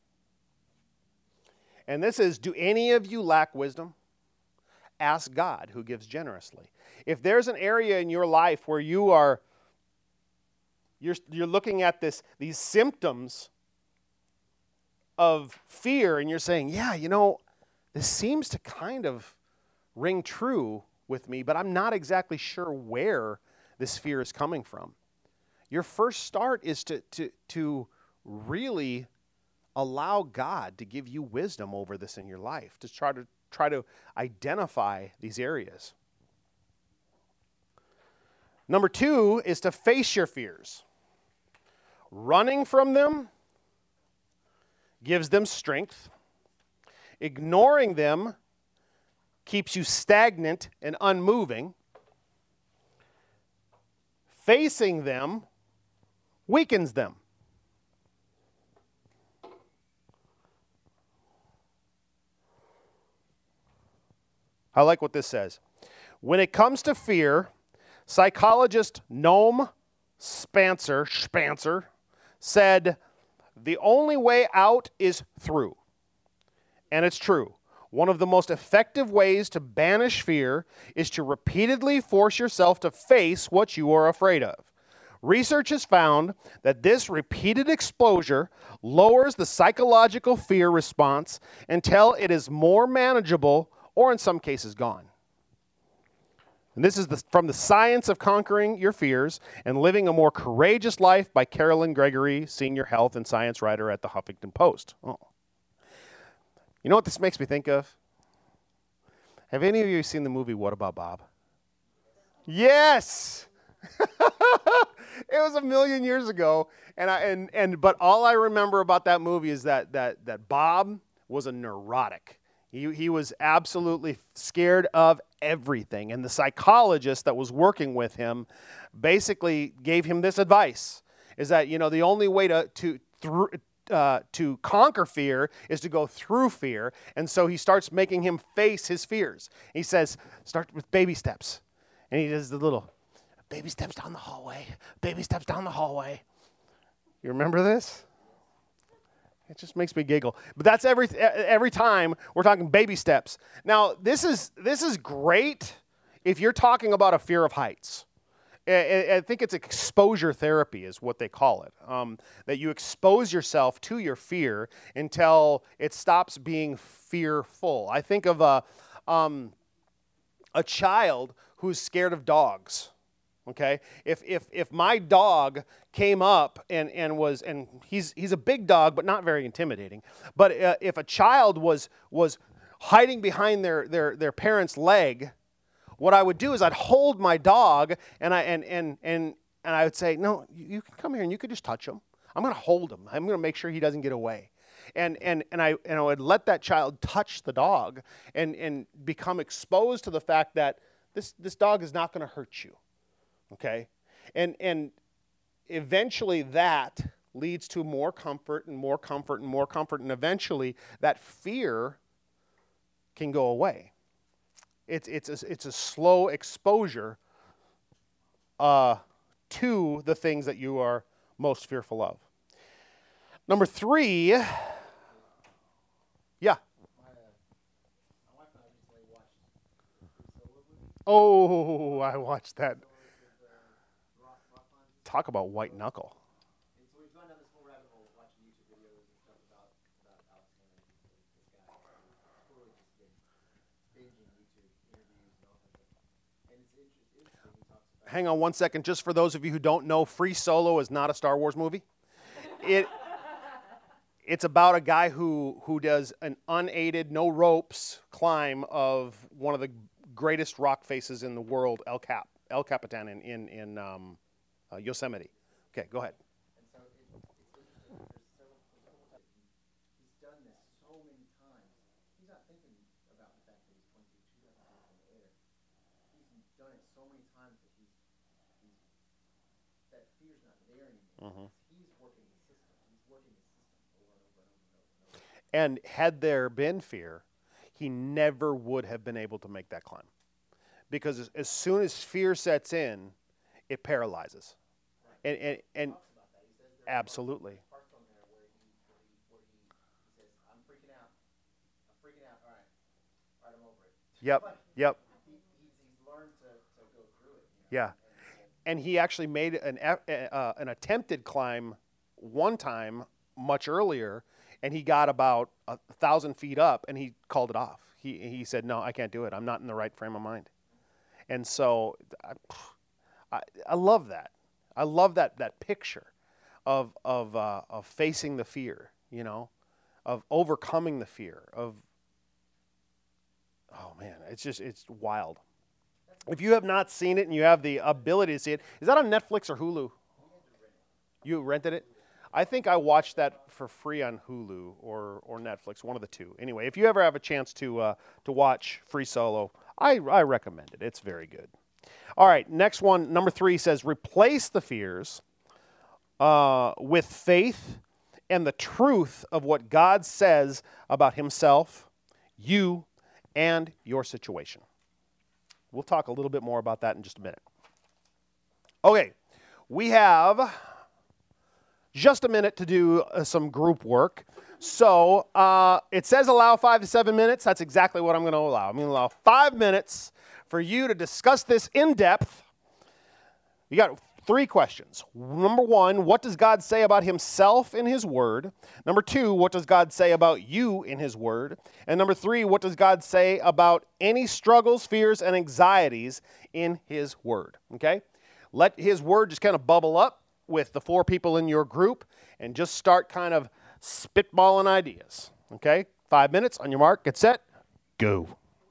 And this is, do any of you lack wisdom? Ask God, who gives generously. If there's an area in your life where you're looking at these symptoms of fear and you're saying, yeah, you know, this seems to kind of ring true with me, but I'm not exactly sure where this fear is coming from. Your first start is to really allow God to give you wisdom over this in your life, to try to identify these areas. Number 2 is to face your fears. Running from them gives them strength. Ignoring them keeps you stagnant and unmoving. Facing them weakens them. I like what this says. When it comes to fear, psychologist Noam Spancer said, the only way out is through. And it's true. One of the most effective ways to banish fear is to repeatedly force yourself to face what you are afraid of. Research has found that this repeated exposure lowers the psychological fear response until it is more manageable or in some cases gone. And this is from The Science of Conquering Your Fears and Living a More Courageous Life by Carolyn Gregory, senior health and science writer at the Huffington Post. Oh. You know what this makes me think of? Have any of you seen the movie What About Bob? Yes! It was a million years ago, but all I remember about that movie is that Bob was a neurotic. He was absolutely scared of everything, and the psychologist that was working with him basically gave him this advice: is that, you know, the only way to conquer fear is to go through fear. And so he starts making him face his fears. He says, start with baby steps. And he does the little baby steps down the hallway, baby steps down the hallway. You remember this? It just makes me giggle. But that's every time we're talking baby steps. Now, this is great if you're talking about a fear of heights. I think it's exposure therapy is what they call it, that you expose yourself to your fear until it stops being fearful. I think of a child who's scared of dogs. Okay, if my dog came up and he's a big dog but not very intimidating, but if a child was hiding behind their parent's leg, what I would do is I'd hold my dog and I would say, no, you can come here and you could just touch him. I'm going to hold him. I'm going to make sure he doesn't get away. And I would let that child touch the dog and become exposed to the fact that this dog is not going to hurt you. Okay? And eventually that leads to more comfort and more comfort and more comfort, and eventually that fear can go away. It's a slow exposure to the things that you are most fearful of. Number 3, yeah. Oh, I watched that. Talk about white knuckle. Hang on one second. Just for those of you who don't know, Free Solo is not a Star Wars movie. It's about a guy who does an unaided, no ropes climb of one of the greatest rock faces in the world, El Capitan in Yosemite. Okay, go ahead. And so it's interesting. He's done this so many times. He's not thinking about the fact that he's 22,000 feet in the air. He's done it so many times that that fear's not there anymore. Mm-hmm. He's working the system. He's working the system over and over and over and over and over. And had there been fear, he never would have been able to make that climb. Because as soon as fear sets in, it paralyzes. Right. And absolutely. Parts on there where he says, I'm freaking out. All right, I'm over it. Yep. He's learned to go through it. You know? Yeah. And he actually made an attempted climb one time much earlier, And he got about 1,000 feet up, and he called it off. He said, no, I can't do it. I'm not in the right frame of mind. And so I love that. I love that picture of facing the fear, you know, of overcoming the fear, of, oh man, it's wild. If you have not seen it and you have the ability to see it, is that on Netflix or Hulu? You rented it? I think I watched that for free on Hulu or Netflix, one of the two. Anyway, if you ever have a chance to watch Free Solo, I recommend it. It's very good. All right, next one, number 3 says, replace the fears with faith and the truth of what God says about himself, you, and your situation. We'll talk a little bit more about that in just a minute. Okay, we have just a minute to do some group work. So it says allow 5 to 7 minutes. That's exactly what I'm going to allow. I'm going to allow 5 minutes for you to discuss this in depth. You got 3 questions. Number 1, what does God say about himself in his word? Number 2, what does God say about you in his word? And number 3, what does God say about any struggles, fears, and anxieties in his word? Okay? Let his word just kind of bubble up with the 4 people in your group and just start kind of spitballing ideas. Okay? 5 minutes, on your mark, get set, go.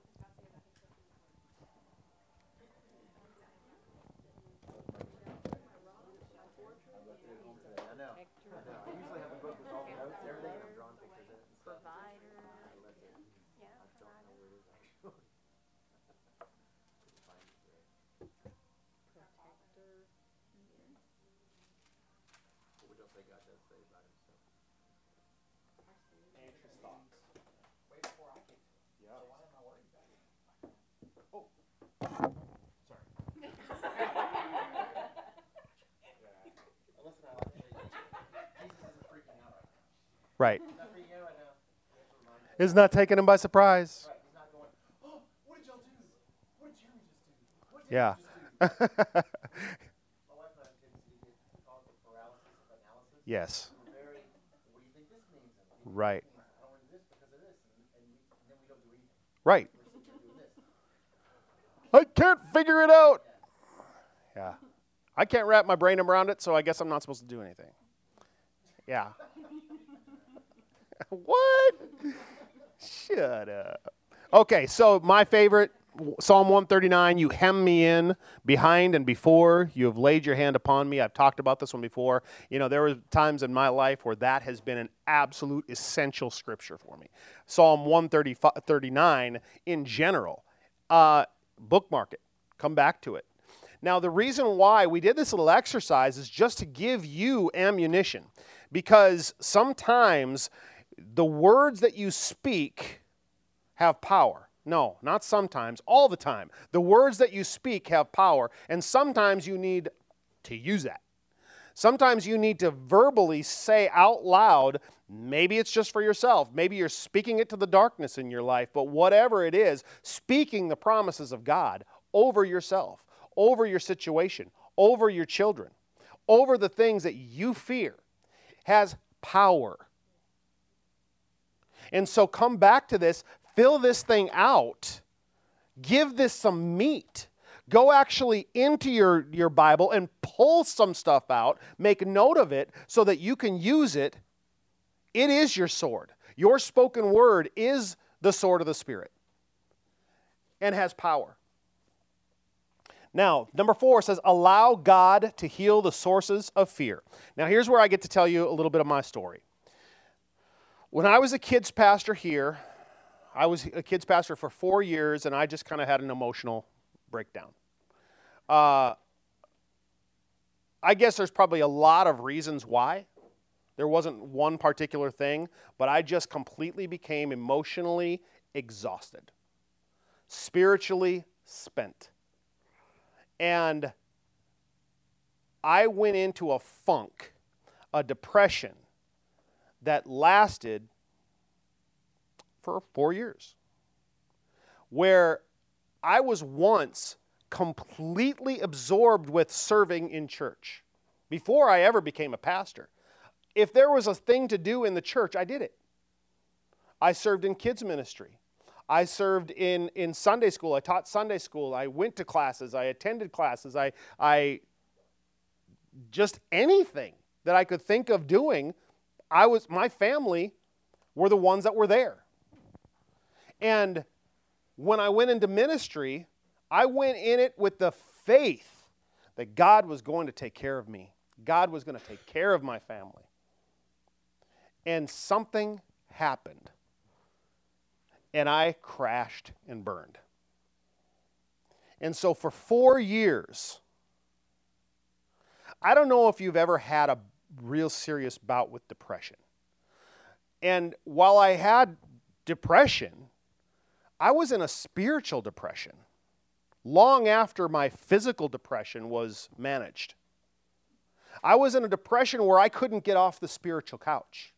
Right. It's not taking him by surprise. What did y'all do? What did Jeremy just do? What did Jeremy just do? Yeah. My wife and I have a tendency to get caught with paralysis of analysis. Yes. We're very, what do you think this means? And what do you Right. think this means? I don't want to do this because of this. And then we don't do anything. Right. We're sitting there doing this. I can't figure it out. Yeah. I can't wrap my brain around it, so I guess I'm not supposed to do anything. Yeah. What? Shut up. Okay, so my favorite, Psalm 139, you hem me in behind and before. You have laid your hand upon me. I've talked about this one before. You know, there were times in my life where that has been an absolute essential scripture for me. Psalm 139 in general. Bookmark it. Come back to it. Now, the reason why we did this little exercise is just to give you ammunition. Because sometimes the words that you speak have power. No, not sometimes, all the time. The words that you speak have power, and sometimes you need to use that. Sometimes you need to verbally say out loud, maybe it's just for yourself, maybe you're speaking it to the darkness in your life, but whatever it is, speaking the promises of God over yourself, over your situation, over your children, over the things that you fear, has power. And so come back to this, fill this thing out, give this some meat. Go actually into your Bible and pull some stuff out, make note of it so that you can use it. It is your sword. Your spoken word is the sword of the Spirit and has power. Now, number 4 says, allow God to heal the sources of fear. Now, here's where I get to tell you a little bit of my story. When I was a kids pastor here, I was a kids pastor for 4 years, and I just kind of had an emotional breakdown. I guess there's probably a lot of reasons why. There wasn't one particular thing, but I just completely became emotionally exhausted, spiritually spent. And I went into a funk, a depression that lasted for 4 years, where I was once completely absorbed with serving in church before I ever became a pastor. If there was a thing to do in the church, I did it. I served in kids ministry. I served in Sunday school. I taught Sunday school. I went to classes. I attended classes. I just anything that I could think of doing, my family were the ones that were there. And when I went into ministry, I went in it with the faith that God was going to take care of me. God was going to take care of my family. And something happened. And I crashed and burned. And so for 4 years, I don't know if you've ever had a real serious bout with depression. And while I had depression, I was in a spiritual depression long after my physical depression was managed. I was in a depression where I couldn't get off the spiritual couch.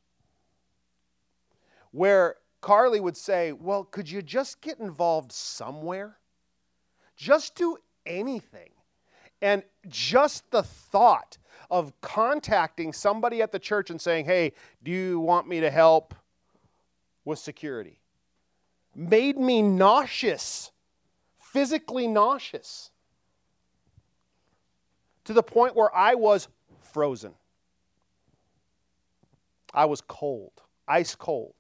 Where Carly would say, well, could you just get involved somewhere? Just do anything. And just the thought of contacting somebody at the church and saying, hey, do you want me to help with security? Made me nauseous, physically nauseous, to the point where I was frozen. I was cold, ice cold.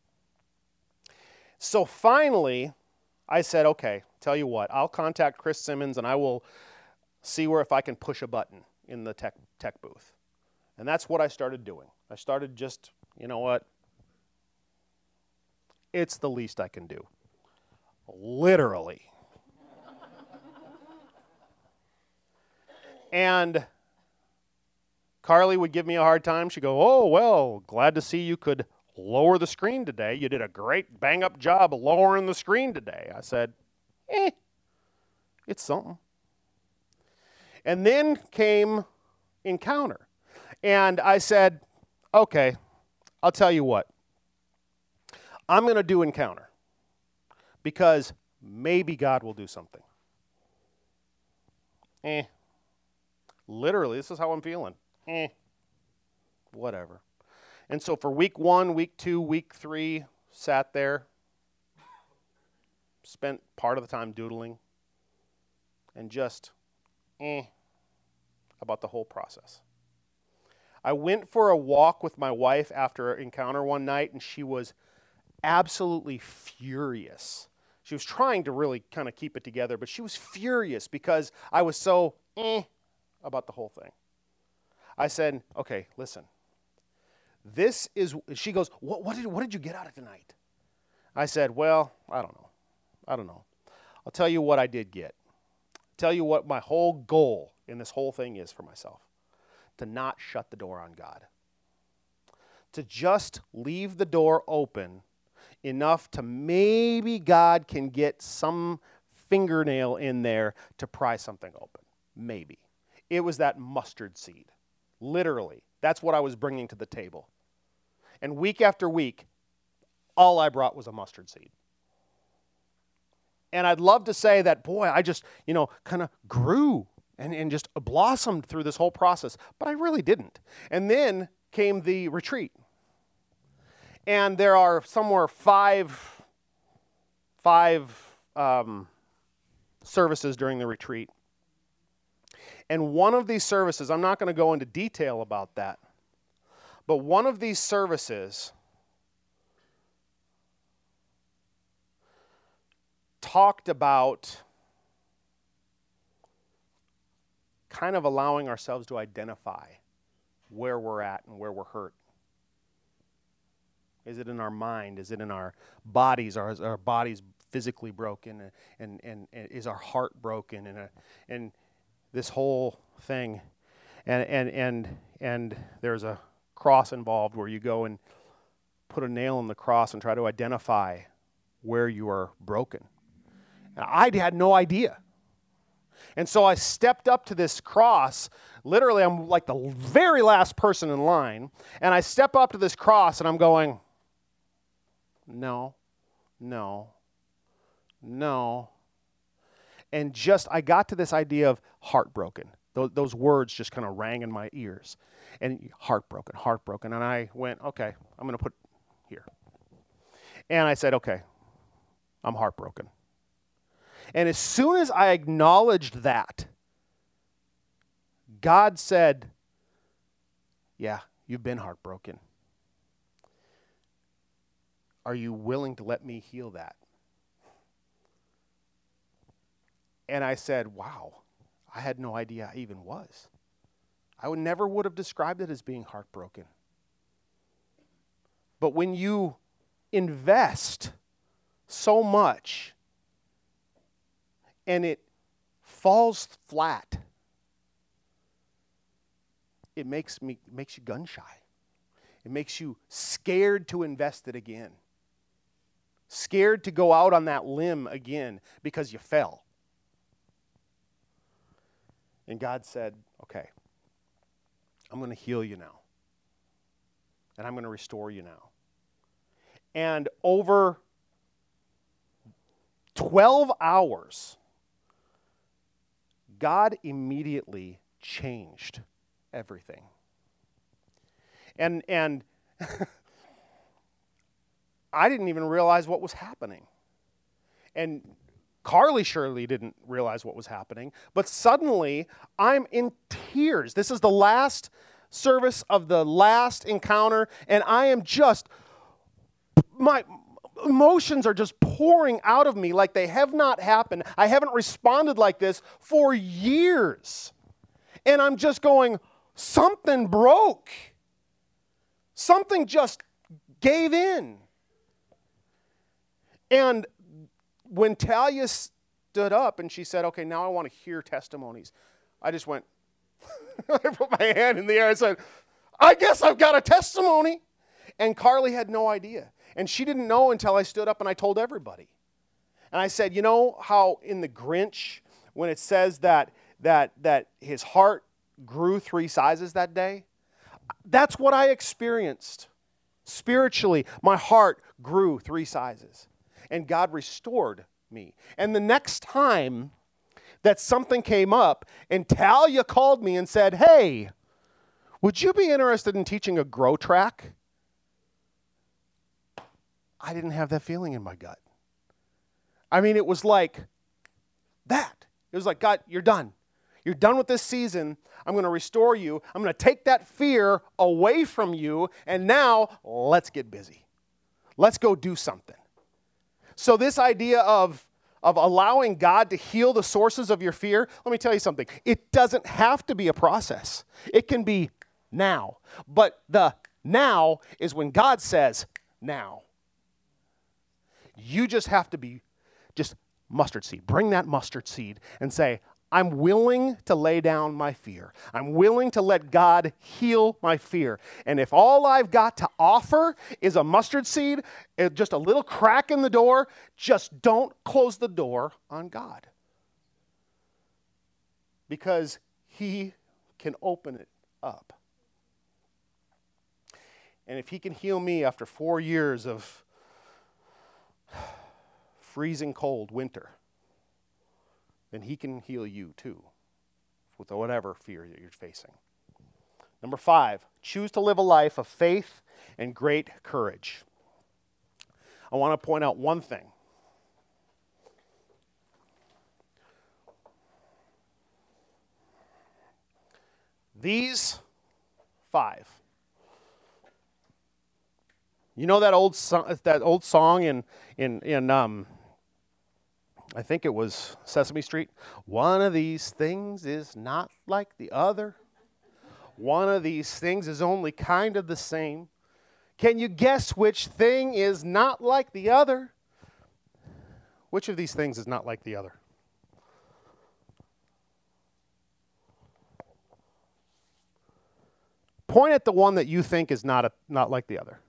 So finally, I said, okay, tell you what, I'll contact Chris Simmons and I will see if I can push a button in the tech booth. And that's what I started doing. I started just, you know what? It's the least I can do. Literally. And Carly would give me a hard time. She'd go, oh, well, glad to see you could lower the screen today. You did a great bang-up job lowering the screen today. I said, it's something. And then came Encounter. And I said, okay, I'll tell you what. I'm going to do Encounter because maybe God will do something. Literally, this is how I'm feeling. Whatever. And so for week 1, week 2, week 3, sat there, spent part of the time doodling, and just about the whole process. I went for a walk with my wife after Encounter one night, and she was absolutely furious. She was trying to really kind of keep it together, but she was furious because I was so about the whole thing. I said, okay, listen. This is, she goes, what did you get out of tonight? I said, well, I don't know. I'll tell you what I did get. Tell you what my whole goal in this whole thing is for myself. To not shut the door on God. To just leave the door open enough to maybe God can get some fingernail in there to pry something open. Maybe. It was that mustard seed. Literally. That's what I was bringing to the table. And week after week, all I brought was a mustard seed. And I'd love to say that, boy, I just, kind of grew and just blossomed through this whole process. But I really didn't. And then came the retreat. And there are somewhere five services during the retreat. And one of these services, I'm not going to go into detail about that, but one of these services talked about kind of allowing ourselves to identify where we're at and where we're hurt. Is it in our mind? Is it in our bodies? Are our bodies physically broken? And is our heart broken? And this whole thing. And there's a cross involved where you go and put a nail in the cross and try to identify where you are broken. And I had no idea. And so I stepped up to this cross. Literally, I'm like the very last person in line. And I step up to this cross and I'm going, no. And just, I got to this idea of heartbroken. Those words just kind of rang in my ears. And heartbroken. And I went, okay, I'm going to put here. And I said, okay, I'm heartbroken. And as soon as I acknowledged that, God said, yeah, you've been heartbroken. Are you willing to let me heal that? And I said, wow, I had no idea I even was. I never would have described it as being heartbroken. But when you invest so much and it falls flat, it makes you gun shy. It makes you scared to invest it again. Scared to go out on that limb again because you fell. And God said, okay, I'm going to heal you now. And I'm going to restore you now. And over 12 hours, God immediately changed everything. And I didn't even realize what was happening. And Carly surely didn't realize what was happening. But suddenly, I'm in tears. This is the last service of the last encounter, and I am just, my emotions are just pouring out of me like they have not happened. I haven't responded like this for years. And I'm just going, something broke. Something just gave in. And when Talia stood up and she said, okay, now I want to hear testimonies, I just went, I put my hand in the air and said, I guess I've got a testimony. And Carly had no idea. And she didn't know until I stood up and I told everybody. And I said, you know how in The Grinch, when it says that his heart grew 3 sizes that day? That's what I experienced. Spiritually, my heart grew 3 sizes. And God restored me. And the next time that something came up and Talia called me and said, hey, would you be interested in teaching a grow track? I didn't have that feeling in my gut. I mean, it was like that. It was like, God, you're done. You're done with this season. I'm going to restore you. I'm going to take that fear away from you. And now, let's get busy. Let's go do something. So this idea of allowing God to heal the sources of your fear, let me tell you something. It doesn't have to be a process. It can be now. But the now is when God says now. You just have to be just mustard seed. Bring that mustard seed and say, I'm willing to lay down my fear. I'm willing to let God heal my fear. And if all I've got to offer is a mustard seed, just a little crack in the door, just don't close the door on God. Because He can open it up. And if He can heal me after 4 years of freezing cold winter, then He can heal you too with whatever fear that you're facing. Number 5, choose to live a life of faith and great courage. I want to point out one thing. These 5. You know that old song in I think it was Sesame Street. One of these things is not like the other. One of these things is only kind of the same. Can you guess which thing is not like the other? Which of these things is not like the other? Point at the one that you think is not like the other.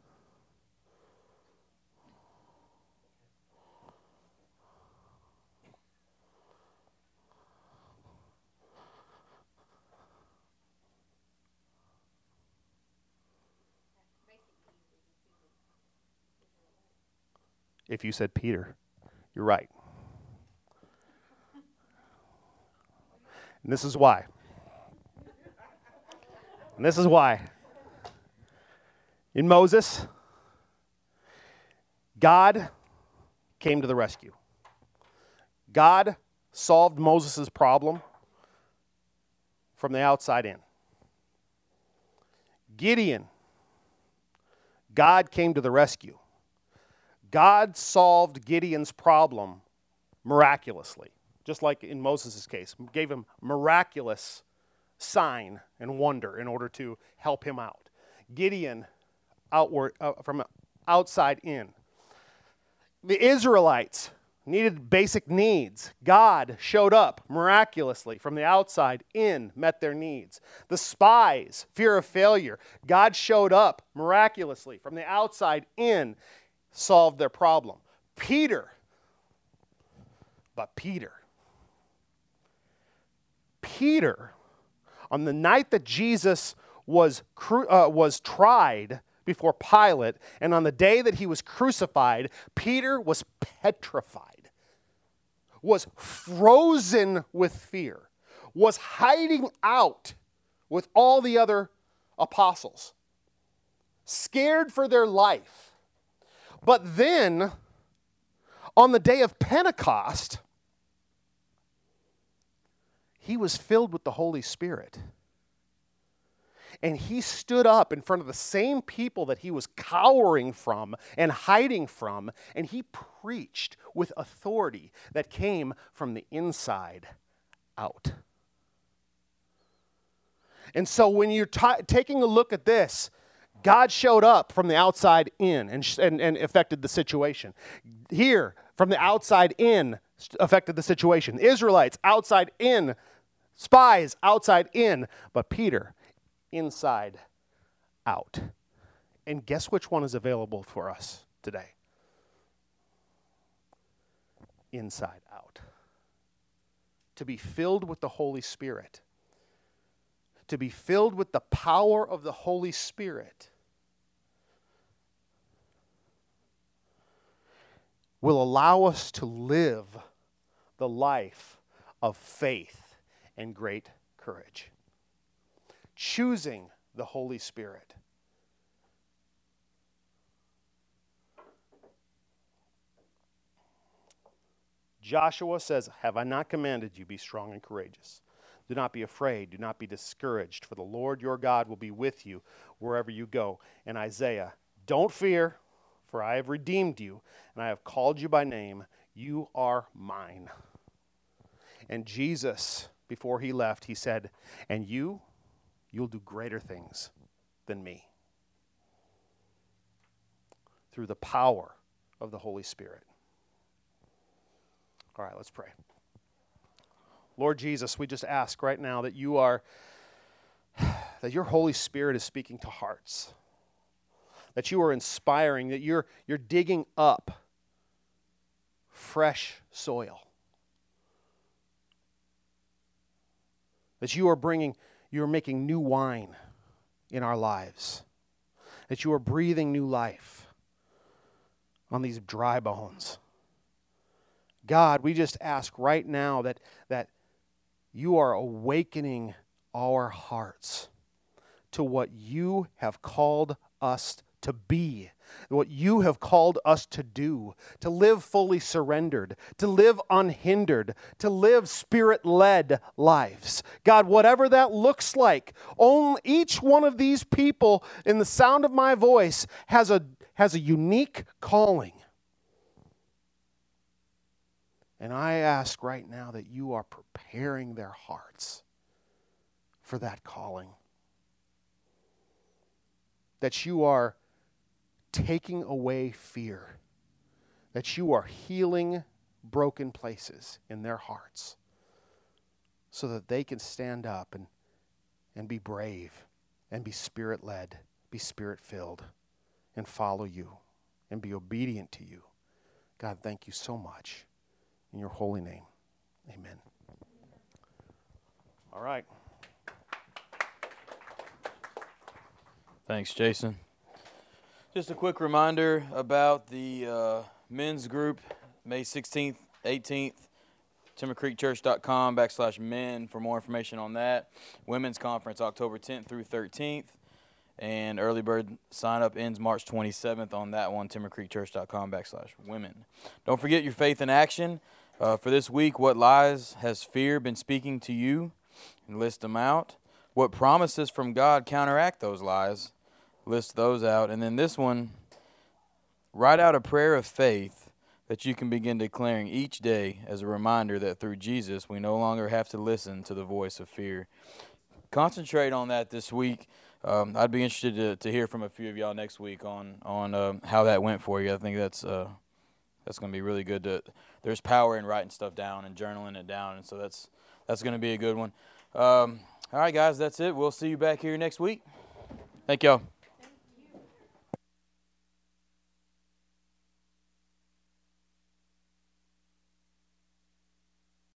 If you said Peter, you're right. And this is why. And this is why. In Moses, God came to the rescue. God solved Moses' problem from the outside in. Gideon, God came to the rescue. God solved Gideon's problem miraculously, just like in Moses' case, gave him miraculous sign and wonder in order to help him out. Gideon, from outside in. The Israelites needed basic needs. God showed up miraculously from the outside in, met their needs. The spies, fear of failure. God showed up miraculously from the outside in, solved their problem. Peter, on the night that Jesus was tried before Pilate, and on the day that he was crucified, Peter was petrified, was frozen with fear, was hiding out with all the other apostles, scared for their life. But then, on the day of Pentecost, he was filled with the Holy Spirit. And he stood up in front of the same people that he was cowering from and hiding from, and he preached with authority that came from the inside out. And so when you're taking a look at this, God showed up from the outside in and affected the situation. Here, from the outside in, affected the situation. Israelites, outside in. Spies, outside in. But Peter, inside out. And guess which one is available for us today? Inside out. To be filled with the Holy Spirit. To be filled with the power of the Holy Spirit will allow us to live the life of faith and great courage. Choosing the Holy Spirit. Joshua says, "Have I not commanded you, be strong and courageous? Do not be afraid, do not be discouraged, for the Lord your God will be with you wherever you go." And Isaiah, "Don't fear, for I have redeemed you, and I have called you by name. You are mine." And Jesus, before he left, he said, "And you'll do greater things than me." Through the power of the Holy Spirit. All right, let's pray. Lord Jesus, we just ask right now that your Holy Spirit is speaking to hearts. That you are inspiring, that you're digging up fresh soil. That you are making new wine in our lives. That you are breathing new life on these dry bones. God, we just ask right now that you are awakening our hearts to what you have called us to be, what you have called us to do, to live fully surrendered, to live unhindered, to live Spirit-led lives. God, whatever that looks like, each one of these people in the sound of my voice has a unique calling. And I ask right now that you are preparing their hearts for that calling. That you are taking away fear. That you are healing broken places in their hearts so that they can stand up and be brave and be Spirit-led, be Spirit-filled, and follow you and be obedient to you. God, thank you so much. In your holy name, amen. All right. Thanks, Jason. Just a quick reminder about the men's group, May 16th, 18th, timbercreekchurch.com/men for more information on that. Women's conference, October 10th through 13th. And early bird sign up ends March 27th on that one, timbercreekchurch.com/women. Don't forget your faith in action. For this week, what lies has fear been speaking to you? And list them out. What promises from God counteract those lies? List those out. And then this one, write out a prayer of faith that you can begin declaring each day as a reminder that through Jesus we no longer have to listen to the voice of fear. Concentrate on that this week. I'd be interested to hear from a few of y'all next week on how that went for you. I think that's going to be really good. There's power in writing stuff down and journaling it down, and so that's going to be a good one. All right, guys, that's it. We'll see you back here next week. Thank y'all.